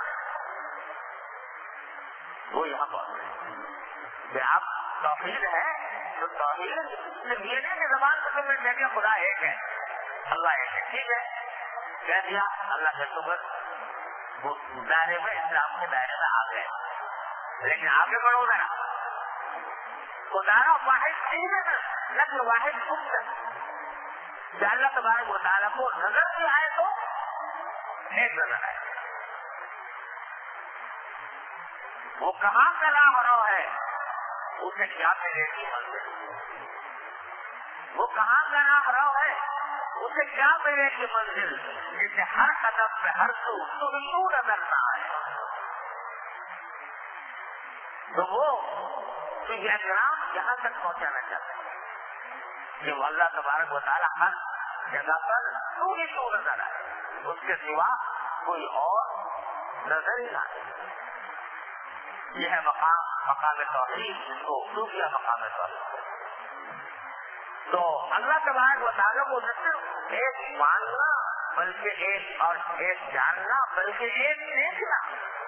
وہ یہاں پر کہ آپ توحید ہے تو توحید صرف یہ نہیں کہ زبان سے تم نے کہہ دیا خدا ایک ہے، اللہ ایک ہے، ٹھیک ہے کہہ دیا اللہ کے شکر، وہ دائرے میں اسلام کے دائرے میں آ گئے. لیکن آگے بڑھو ذرا، خدارا واحد چیز ہے نا، لیکن واحد گفت ہے. اللہ تبارک و تعالیٰ کو نظر بھی آئے تو ایک نظر آئے. وہ کہاں کا نام رو ہے اسے کیا ملے گی منزل، وہ کہاں کا نام رو ہے اسے کیا ملے گی منزل، جسے ہر قدم پہ ہر سو تو نظر نہ آئے. تو وہ پیغام یہاں تک پہنچانا چاہتے ہیں کہ اللہ تبارک و تعالیٰ ہر جگہ پر تو ہی تو نظر آئے، اس کے سوا کوئی اور نظر ہی نہ آئے. یہ ہے مقام مقام توحید، جس کو صوفیہ مقام توحید. تو اللہ تبارک و تعالیٰ کو نہ صرف ایک ماننا بلکہ ایک اور ایک جاننا بلکہ ایک دیکھنا.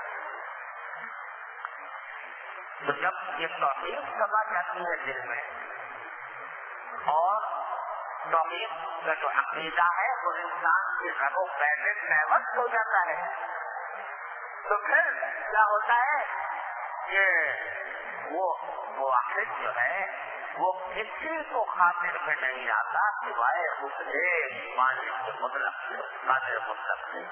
تو جب یہ توحید سما جاتی ہے دل میں اور توحید کا جو عقیدہ ہے وہ انسان کے رگ و پے میں پیوست ہو جاتا ہے، تو پھر کیا ہوتا ہے کہ وہ واحد جو ہے وہ کسی کو خاطر میں نہیں آتا سوائے اس ایک مالک کے مطلب سے، قادر مطلب سے.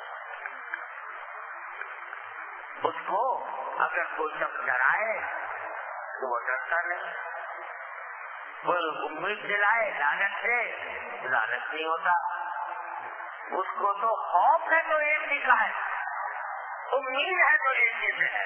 اس کو اگر کوئی شخص ڈرائے تو وہ ڈرتا نہیں، کوئی امید دلائے لالچ سے لالچ نہیں ہوتا. اس کو تو خوف ہے تو ایک ہی کا ہے، امید ہے تو ایک ہی سے ہے.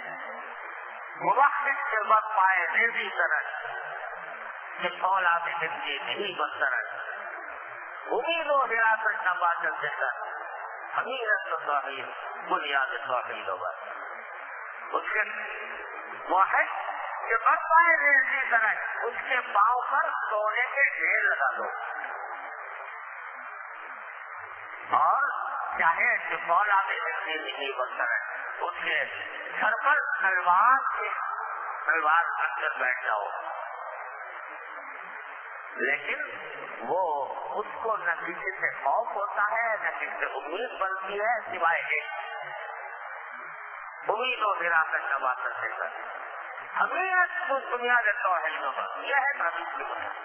موحد سے بس پائے ریزی طرح کہ فولاد زندگی نہیں بسرن، امید و حراست نباشت سے کر حمیرت و توحید بنیاد توحید ہوگا. اس کے موحد کہ بس پائے ریزی طرح اس کے پاؤں پر سونے کے ڈھیر لگا دو، اور چاہے کہ فولاد زندگی نہیں بسرن اس کے سر پر تلوار سے تلوار رکھ کر بیٹھ جاؤ، لیکن وہ اس کو نہ کسی سے خوف ہوتا ہے نہ کسی سے امید بنتی ہے سوائے ایک امید و حراست نباشت سے کر حمیت کو بنیاد توحید ہوگا. یہ ہے توحید کی بنیاد.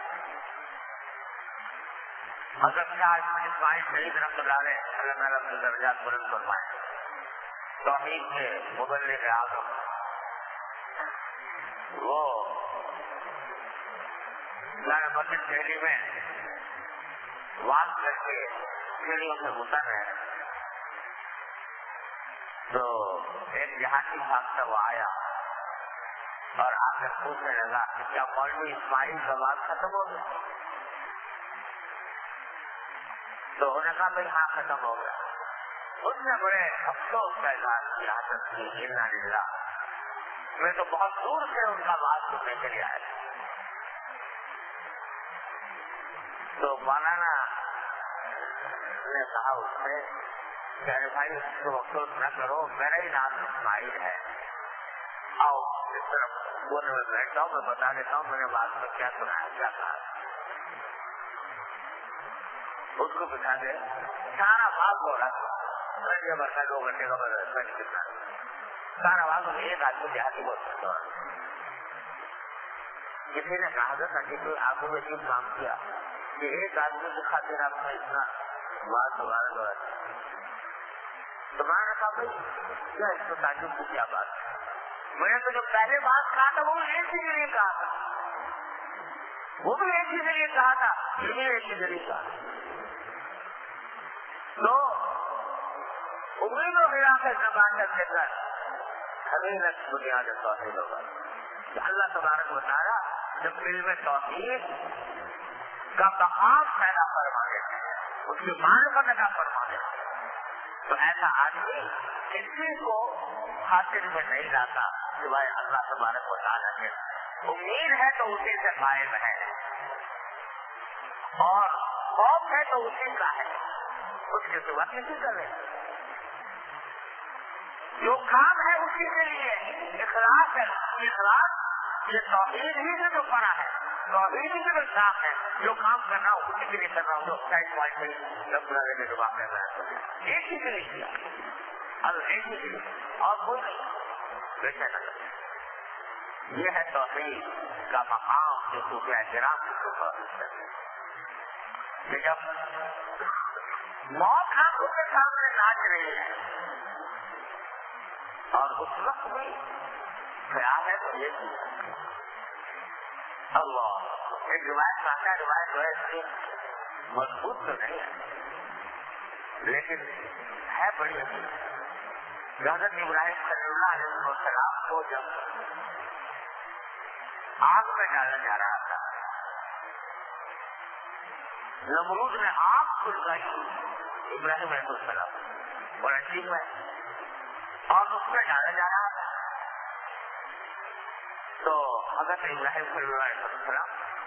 حضرت شاہ اسماعیل شہید رحمۃ اللہ علیہ اللہ تعالیٰ اپنے درجات بلند فرمائے، توحید کے مبلغ اعظم. وہ جامع مسجد دہلی میں واس کر کے سیڑھیوں سے اتر رہے تو ایک دیہاتی بھاگتا وہ آیا اور آ کر پوچھنے لگا کہ کیا مولوی اسماعیل کا واس ختم ہو گیا؟ تو انہوں نے کہا بھائی ہاں ختم ہو گیا. اس نے بڑے افسوس کا اظہار کیا کہ انا للہ، میں تو بہت دور سے ان کا واس سننے کے لیے آیا. تو مولانا نے کہا اس سے کہ بھائی اس کو افسوس نہ کرو، میرا ہی نام اسماعیل ہے، آؤ اس طرف کونے میں بیٹھتا ہوں، میں بتا دیتا ہوں میں نے بات میں کیا سنایا کیا کہا. اس کو بتا دے سارا بات ہو رہا گھنٹے بھر کا دو گھنٹے کا بدل کتنا سارا بات میں ایک آدمی دیہاتی بول سکتا. کسی نے کہا تھا کہ کوئی آپ نے عجیب کام کیا کہ ایک آدمی کی خاطر آپ نے اتنا بات دوبارہ دوبارہ. تو میں نے کہا بھائی کیا اس کو تعجب کی کیا بات؟ میں نے تو جو پہلے بات کہا تھا وہ ایک ہی کے لیے کہا تھا، وہ بھی ایک ہی کے لیے کہا تھا، یہ بھی ایک ہی کے لیے کہا. تو امید و حراست نباشت سے کر حمیرت بنیاد توحید ہوگا. اللہ تبارک و تعالیٰ جب دل میں توحید کا مقام پیدا فرما دیتے ہیں، اس کی معرفت ادا فرما دیتے ہیں، تو ایسا آدمی کسی کو خاطر میں نہیں لاتا سوائے اللہ تبارک و تعالیٰ کے. امید ہے تو اسی سے قائم ہے اور خوف ہے تو اسی کا ہے، اس کے سوا کسی کا نہیں. جو کام ہے اسی کے لیے اخلاص ہے. اخلاص یہ توحید ہی سے جو پڑا ہے، توحید ہی سے جو کام ہے، جو کام کر رہا ہوں اسی کے لیے کر رہا ہوں. جو سائڈ پوائنٹ میں رب العالمین نے واقع ہے ایک ہی کے لیے کیا، اب ایک ہی کے لیے اور کوئی نہیں بیٹھے نہ کرے. یہ ہے توحید کا مقام جو صوفیہ کرام کو کرتے ہیں. جب موت آنکھوں کے سامنے ناچ رہی ہے اور اس وقت بھی خیال ہے تو یہ اللہ ایک روایت آتا ہے، روایت جو ہے مضبوط تو نہیں ہے لیکن ہے بڑی اچھی. حضرت ابراہیم صلی اللہ علیہ وسلم کو جب آگ میں ڈالا جا رہا تھا، نمرود نے آگ کھلوائی ابراہیم علیہ السلام اور عجیب ہے، اور اس میں ڈالا جا رہا تھا تو حضرت ابراہیم صلی اللہ علیہ وسلم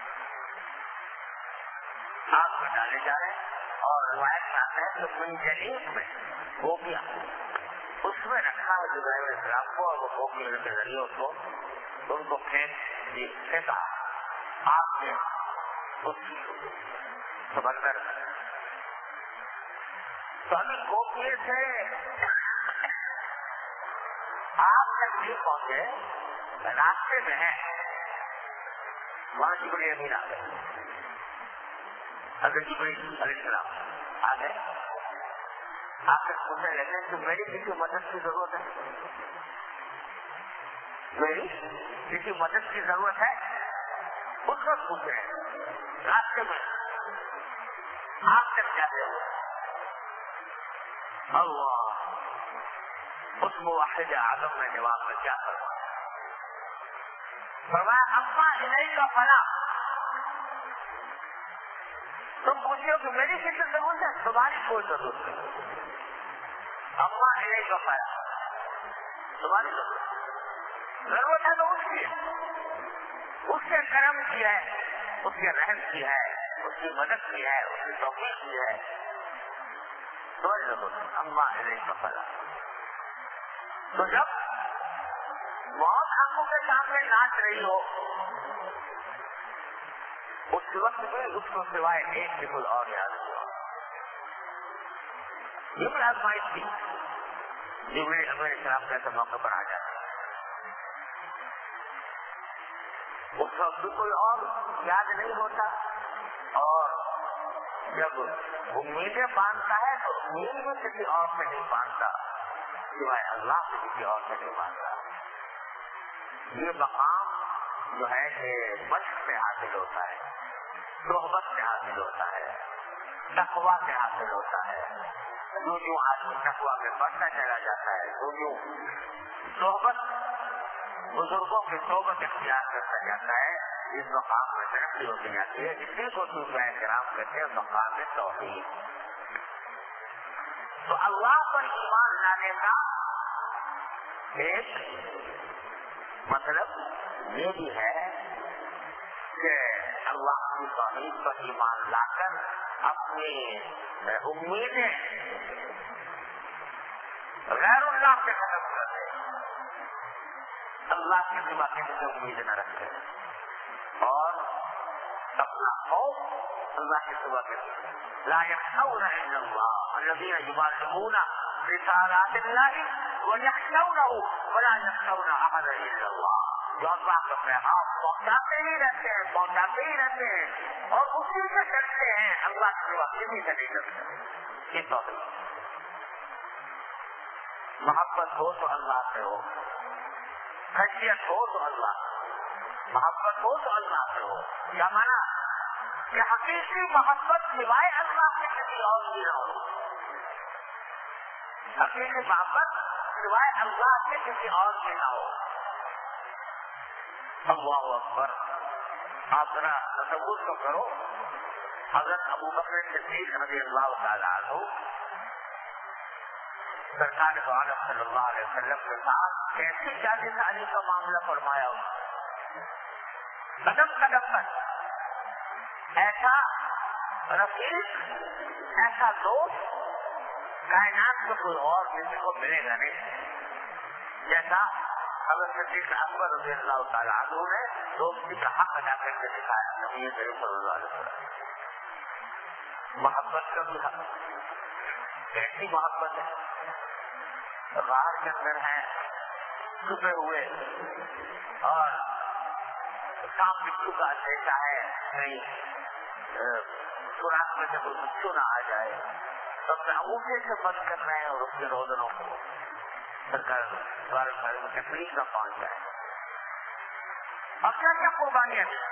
آگ میں ڈالے جا رہے ہیں، اور روایت میں آتا ہے کہ منجنیق میں گوبیا اس میں رکھا ہے ابراہیم علیہ السلام کو، اور وہ گوبیا کے ذریعے اس کو ان کو پھینک پھینکا آگ میں اس سمندر میں۔ تو ابھی گوبیے سے آگ تک نہیں پہنچے، راستے میں ہے وہاں جبریل امین آ گئے، حضرت جبریل علیہ السلام آ گئے، آ کر پوچھنے لگے کہ میری کسی مدد کی ضرورت ہے، میری کسی مدد کی ضرورت ہے، اس وقت پوچھ رہے ہیں راستے میں آپ تک جاتے ہوئے۔ اللہ اس موحد اعظم نے جواب میں کیا فرمایا؟ فرمایا اما الیک فلا، تم پوچھو کہ میری کسی ضرورت ہے، تمہاری کوئی ضرورت نہیں، اما الیک فلا، تمہاری ضرورت ضرورت ہے تو اس کی ہے، اس کے کرم کی ہے، اس کے رحم کی ہے، اس کی مدد کی ہے، اس کی توفیق کی ہے، تمہاری ضرورت ہے، اما الیک فلا۔ تو جب موت آنکھوں کے سامنے ناچ رہی ہو اس وقت میں اس کو سوائے ایک سے کوئی اور یاد نہیں ہو، یہ بھی آزمائش تھی، جبریل علیہ السلام کیسے موقع پر آ جاتے، اس وقت کوئی اور یاد نہیں ہوتا، اور جب امیدیں باندھتا ہے تو امید بھی کسی اور سے نہیں باندھتا سوائے اللہ سے، کسی اور سے نہیں باندھتا۔ یہ مقام جو ہے کہ مشق سے حاصل ہوتا ہے، صحبت سے حاصل ہوتا ہے، تقویٰ سے حاصل ہوتا ہے، جو جو آدمی تقویٰ میں بڑھتا چلا جاتا ہے، جو جو صحبت بزرگوں کی صحبت اختیار کرتا جاتا ہے، اس مقام میں ترقی ہوتی جاتی ہے، اسی کو صوفیاء کرام کہتے ہیں مقام توحید۔ تو اللہ پر ایمان لانے کا ایک مطلب یہ بھی ہے کہ اللہ کی توحید پر ایمان لا کر اپنی امیدیں غیر اللہ سے ختم کر دے، اللہ کے سوا کسی سے امید نہ رکھے، اور اپنا خوف اللہ کے سوا کے لا يخشون الا الله الذين يبلغون رسالات الله ويخشونه ولا يخشون احدا الا الله، جو اللہ کا پیغام پہنچاتے ہی رہتے ہیں پہنچاتے ہی رہتے ہیں اور اسی سے ڈرتے ہیں، اللہ کے سوا کسی سے نہیں ڈرتے۔ یہ توحید، محبت ہو تو اللہ سے ہو، خشیت ہو تو اللہ، محبت ہو تو اللہ سے ہو۔ کیا مانا کہ حقیقی محبت سوائے اللہ سے کسی اور کی نہ ہو، حقیقی محبت سوائے اللہ سے کسی اور کی نہ ہو۔ اللہ اکبر، آپ ذرا تصور تو کرو، حضرت ابو بکر صدیق رضی اللہ تعالیٰ عنہ سرکار دو عالم صلی اللہ علیہ وسلم کے ساتھ کیسی جاتی ساری کا معاملہ فرمایا ہو، قدم قدم پر ایسا رفیق، ایسا دوست کائنات میں کوئی اور کسی کو ملے گا نہیں، جیسا حضرت صدیق اکبر رضی اللہ تعالیٰ عنہ نے دوستی کا حق ادا کر کے دکھایا نبی کریم صلی اللہ علیہ وسلم۔ محبت کا بھی حق، ایسی محبت ہے غار کے اندر ہے چھپے ہوئے، اور سانپ بچھو کا اندیشہ ہے، نہیں سوراخ میں سے کوئی بچھو نہ آ جائے، تو اپنے انگوٹھے سے بند کر رہے ہیں اور اس کے روزنوں کو سرکار دوارا میں تکلیف نہ پہنچ جائے، اور کیا کیا قربانیاں دی۔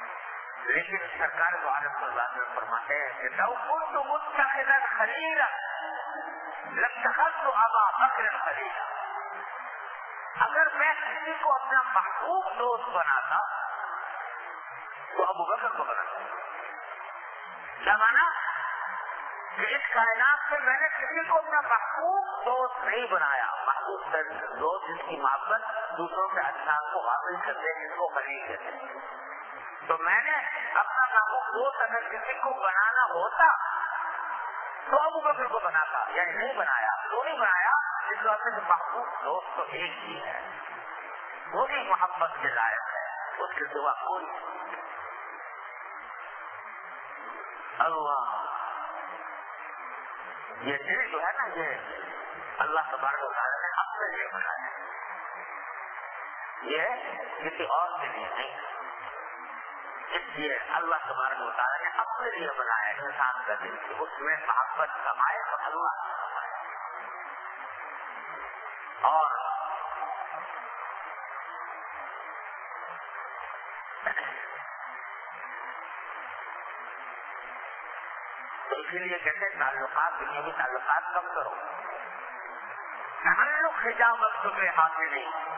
لیکن سرکار دوارا پر بات میں فرماتے ہیں کہ لو كنت متخذا خليلا لاتخذت ابا بکر خلیلا، اگر میں کسی کو اپنا محبوب دوست بناتا تو ابو بکر کو بناتا۔ کیا مانا کہ اس کائنات میں میں نے کسی کو اپنا محبوب دوست نہیں بنایا، محبوب دوست جس کی محبت دوسروں کے اچھائی کو حاصل کرتے جس کو خلیل کہتے ہیں، تو میں نے اپنا محبوب دوست اگر کسی کو بنانا ہوتا تو ابو بکر کو بناتا، یعنی نہیں بنایا۔ تو نہیں بنایا اس واسطے کہ محبوب دوست تو ایک ہی ہے، وہی محبت کے لائق ہے، اس کے سوا کوئی۔ اللہ، یہ دل جو ہے نا، یہ اللہ تبارک و تعالیٰ نے اپنے لیے بنایا، یہ کسی اور کے لیے نہیں۔ اس لیے اللہ تبارک و تعالیٰ نے اپنے لیے بنایا انسان کا دل، اس میں محبت کمائے تو اللہ کمائے۔ اور تو اسی لیے کہتے ہیں تعلقات دنیاوی تعلقات کم کرو، تعلق حجامت سے حاصل نہیں،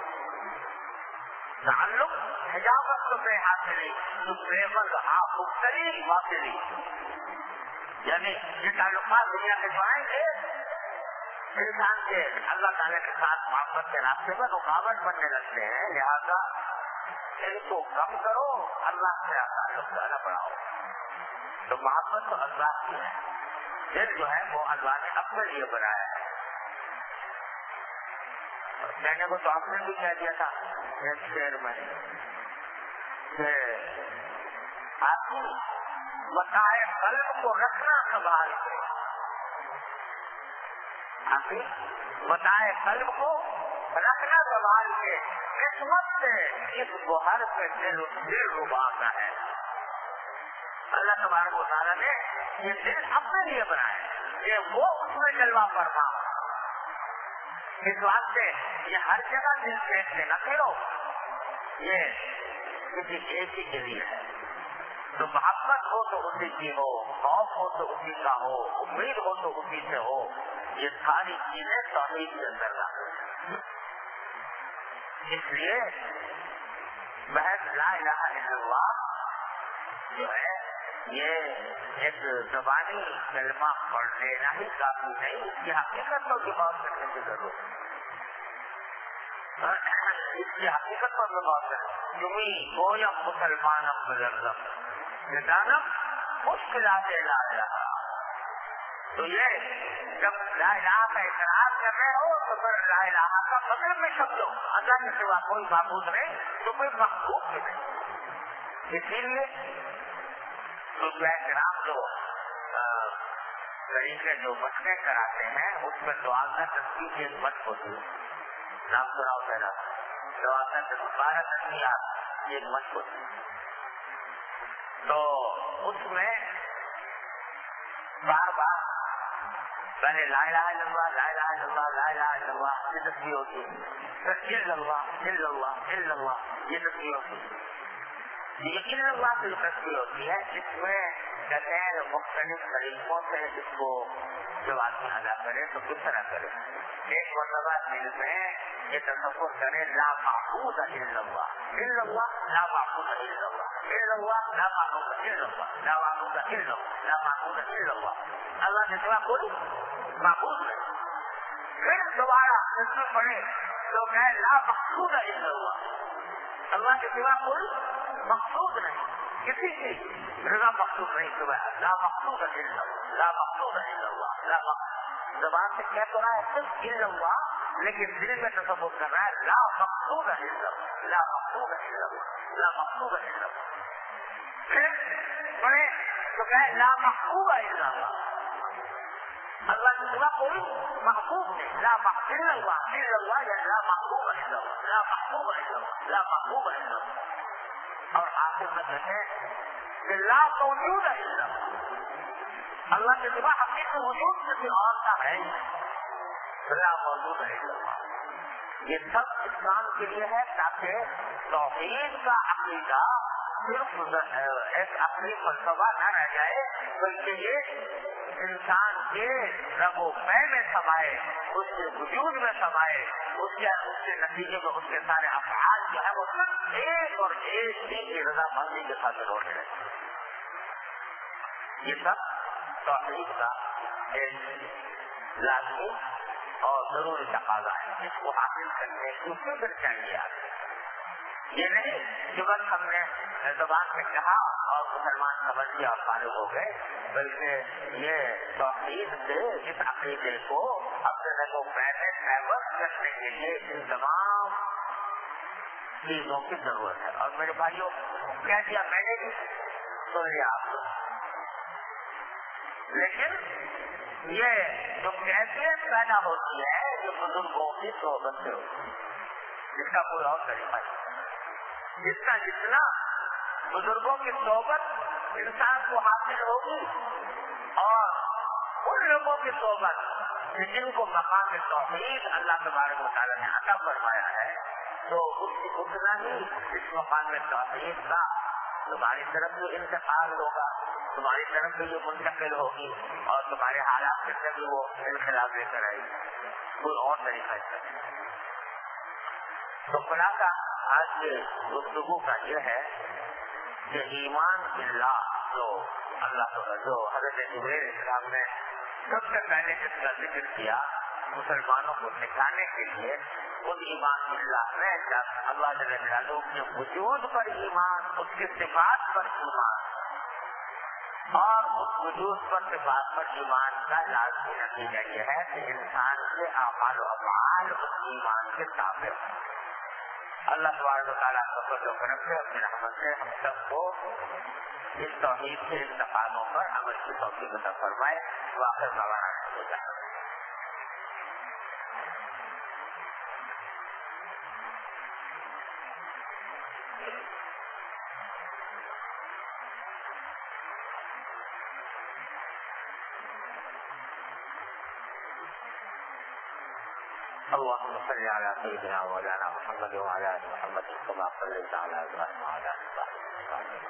تعلق حجامت سے حاصل نہیں، آپ مختلف واقعی، یعنی یہ تعلقات دنیا کے جو آئیں گے انسان کے اللہ تعالیٰ کے ساتھ محبت کے راستے میں رکاوٹ بننے لگتے ہیں، لہذا ان کو کم کرو، اللہ سے تعلق زیادہ بڑھاؤ۔ تو محبت تو اللہ کی ہے، دل جو ہے وہ اللہ نے اپنے لیے بنایا ہے۔ کہنے کو تو آپ نے بھی کہہ دیا تھا ایک شعر میں کہ آپ بتائے قلب کو رکھنا سنبھال کے، آپ بتائے قلب کو رکھنا سنبھال کے، قسمت سے اس گوہر پہ دل دل ربا کا ہے۔ اللہ تبارک و تعالیٰ نے یہ دل اپنے لیے بنایا کہ وہ اس میں جلوہ فرما، اس واسطے یہ ہر جگہ دل پھینک کے نہ پھرو، یہ کسی ایک ہی کے لیے ہے۔ تو محبت ہو تو اسی کی ہو، خوف ہو تو اسی کا ہو، امید ہو تو اسی سے ہو، یہ ساری چیزیں توحید کے اندر لاتے ہیں۔ اس لیے محض لا الہ الا اللہ جو ہے یہ ایک زبانی کلمہ پڑھ لینا ہی کافی نہیں، اس کی حقیقت پر بھی غور کرنے کی ضرورت ہے، اس کی حقیقت پر بھی غور کریں۔ تمہیں گویم مسلمانم بزرگم ندانم مشکلات لا الہ، تو یہ جب لا الہ کا اقرار کر رہے ہو تو پھر لا الہ کا مطلب میں سمجھو اللہ کے سوا کوئی معبود نہیں تو کوئی محبوب بھی نہیں۔ اسی لیے کرام جو طریقے جو مشقیں کراتے ہیں اس میں دوازدہ تصویر کی ایک مشق ہوتی ہے، نام سنا ہوتا ہے، دوازدہ تصویر بارہ تصویرات کی ایک مشق ہوتی ہے، تو اس میں بار بار پہلے لا الہ الا اللہ لا الہ الا اللہ لا الہ الا اللہ یہ تصویر ہوتی ہے، پھر الا اللہ الا اللہ الا اللہ یہ تصویر ہوتی ہے۔ یقین اللہ کی تصویر ہوتی ہے، اس میں کہتے ہیں مختلف طریقوں سے اس کو جب آدمی ادا کرے تو کس طرح کرے۔ ایک مرتبہ دل میں یہ تصور کرے لا معبود الا اللہ الا اللہ لا معبود الا اللہ الا اللہ لا معبود الا اللہ لا معبود الا اللہ لا معبود الا اللہ، اللہ کے سوا کوئی معبود نہیں۔ پھر دوبارہ اس میں پڑھے تو کہے لا مقصود الا اللہ، اللہ کے سوا کوئی مقصود نہیں، کسی کی رضا مقصود نہیں، سوائے لا مقصود الا اللہ لا مقصود الا اللہ لا مقصود، زبان سے کہہ تو رہا ہے صرف الا اللہ لیکن دل میں تصور کر رہا ہے لا مقصود الا اللہ لا مقصود الا اللہ لا مقصود الا اللہ۔ پھر پڑھے تو کہے لا محبوب الا اللہ، اللہ کے سوا کوئی محبوب نہیں، لا محبوب اللہ الا اللہ یا لا محبوب الا اللہ لا محبوب الا اللہ لا محبوب الا اللہ۔ اور آخر میں کہتے ہیں کہ لا موجود الا اللہ، اللہ کے سوا حقیقی وجود کسی اور کا ہے لا موجود الا اللہ۔ یہ سب انسان کے لیے ہے تاکہ توحید کا عقیدہ صرف ایک اپنی فلسفہ نہ رہ جائے بلکہ یہ انسان کے رگ و پے میں سمائے، اس کے وجود میں سمائے، اس کے اس کے نتیجے میں اس کے سارے افعال جو ہے وہ سب ایک اور ایک ہی کی رضا مندی کے ساتھ روتے رہے. یہ سب توحید کا ایک لازمی اور ضروری تقاضا ہے جس کو حاصل کرنے کی فکر چاہیے. آپ یہ نہیں کہ بس ہم نے زبان سے کہا اور مسلمان سمجھ گیا اور فارغ ہو گئے، بلکہ یہ توحید سے اس عقیدے کو اپنے کو پہلے فیور کرنے کے لیے ان تمام چیزوں کی ضرورت ہے. اور میرے بھائیوں کہہ دیا میں نے بھی سن لیا آپ کو، لیکن یہ جو کیفیت پیدا ہوتی ہے یہ بزرگوں کی صحبت سے ہوتی ہے، جس کا کوئی اور طریقہ نہیں. جس کا جتنا بزرگوں کی صحبت انسان کو حاصل ہوگی اور ان لوگوں کی صحبت جن کو مقام توحید اللہ تبارک و تعالیٰ نے عطا فرمایا ہے، تو اتنا ہی اس مقام توحید کا تمہاری طرف بھی انتقال ہوگا، تمہاری طرف بھی یہ منتقل ہوگی اور تمہارے حالات سے بھی وہ انقلاب لے کر آئے گی. کوئی اور طریقہ نہیں. تو خلاصہ آج کے گفتگو کا یہ ہے کہ ایمان باللہ جو اللہ جو حضرت جبریل اسلام نے سب سے پہلے جس کا ذکر کیا مسلمانوں کو سکھانے کے لیے، ان ایمان باللہ میں جب اللہ جل جلالہ کے وجود پر ایمان، اس کی صفات پر ایمان اور اس وجود پر صفات پر ایمان کا لازمی نتیجہ یہ ہے کہ انسان کے اعمال و افعال اس ایمان کے تابع ہوں. اللہ تبارک و تعالیٰ کا فضل و کرم سے اپنی رحمت سے ہم سب کو اس توحید کے ان تقاضوں پر عمل کی توفیق عطا فرمائے. واخر دعوانا ہو جائے. اللهم صل على سيدنا مولانا محمد وعلى ال محمد كما صليت على ابراهيم وعلى ال ابراهيم.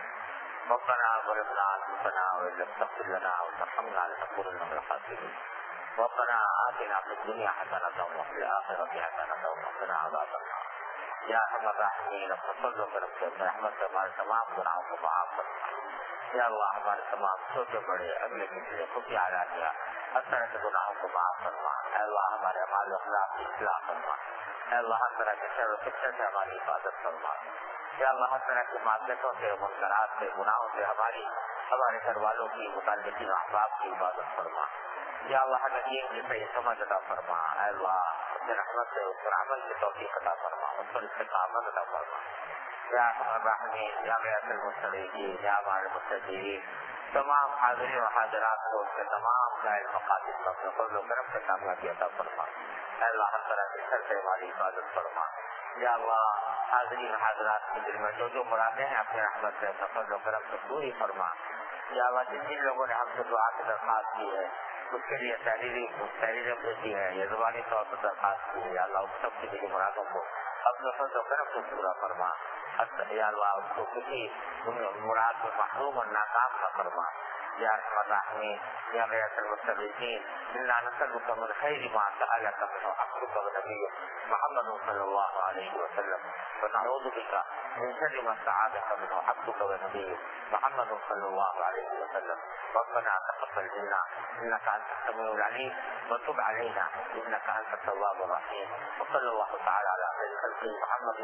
ربنا ظلمنا انفسنا وان لم تغفر لنا وترحمنا لنكونن من الخاسرين. ربنا آتنا في الدنيا حسنة وفي الآخرة حسنة وقنا عذاب النار. یا ارحم الراحمین فضل و کرم سے رحمت سے ہمارے تمام گناہوں کو معاف فرما. یا اللہ ہمارے تمام چھوٹے بڑے اگلے پچھلے خفیہ علانیہ ہر طرح کے گناہوں کو معاف فرما. اے اللہ ہمارے اعمال و اخلاق کی اصلاح فرما. اے اللہ ہر طرح کے شر و فتنہ سے ہماری حفاظت فرما. یا اللہ ہر طرح کی معصیتوں سے، منکرات سے، گناہوں سے ہماری ہمارے گھر والوں کی، متعلقین احباب کی حفاظت فرما. یا اللہ ہر یقین کی صحیح سمجھ عطا فرما. اے اللہ اپنے رحمت سے اس پر عمل کی توفیق عطا فرما، اس پر استقامت عطا فرما. یا ارحم الراحمین، یا غیاث المستغیثین، یا ہمارے مستجیبین، تمام حاضرین و حاضرات کو اس کے تمام ظاہر مقاصد پر اپنے فضل و کرم سے کامیابی عطا فرما. اے اللہ ہر طرح کی شر سے ہماری حفاظت فرما. یا اللہ حاضرین و حاضرات کے دل میں جو جو مرادیں ہیں اپنے رحمت سے اپنے فضل و کرم سے پوری فرما. یا اللہ جن جن لوگوں نے ہم سے دعا کی درخواست کی ہے اس کے لیے تحریری تحریریں بھیجی ہے یا زبانی طور پر درخواست کی ہے، یا اللہ اس سب کی مرادوں کو اپنے فضل و کرم سے پورا فرما. یا اللہ اس کو کسی مراد میں محروم اور ناکام نہ فرما. یا ارحم الراحمین، یا غیاث المستغیثین، انا نسألک من خیر ما سألک منه عبدک ونبیک محمد صلی اللہ علیہ وسلم، ونعوذ بک من شر ما استعاذک منه عبدک ونبیک محمد صلی اللہ علیہ وسلم. ربنا تقبل منا انك انت السميع العليم وتب علينا انك انت التواب الرحيم. وصلى الله تعالى على خير خلقه محمد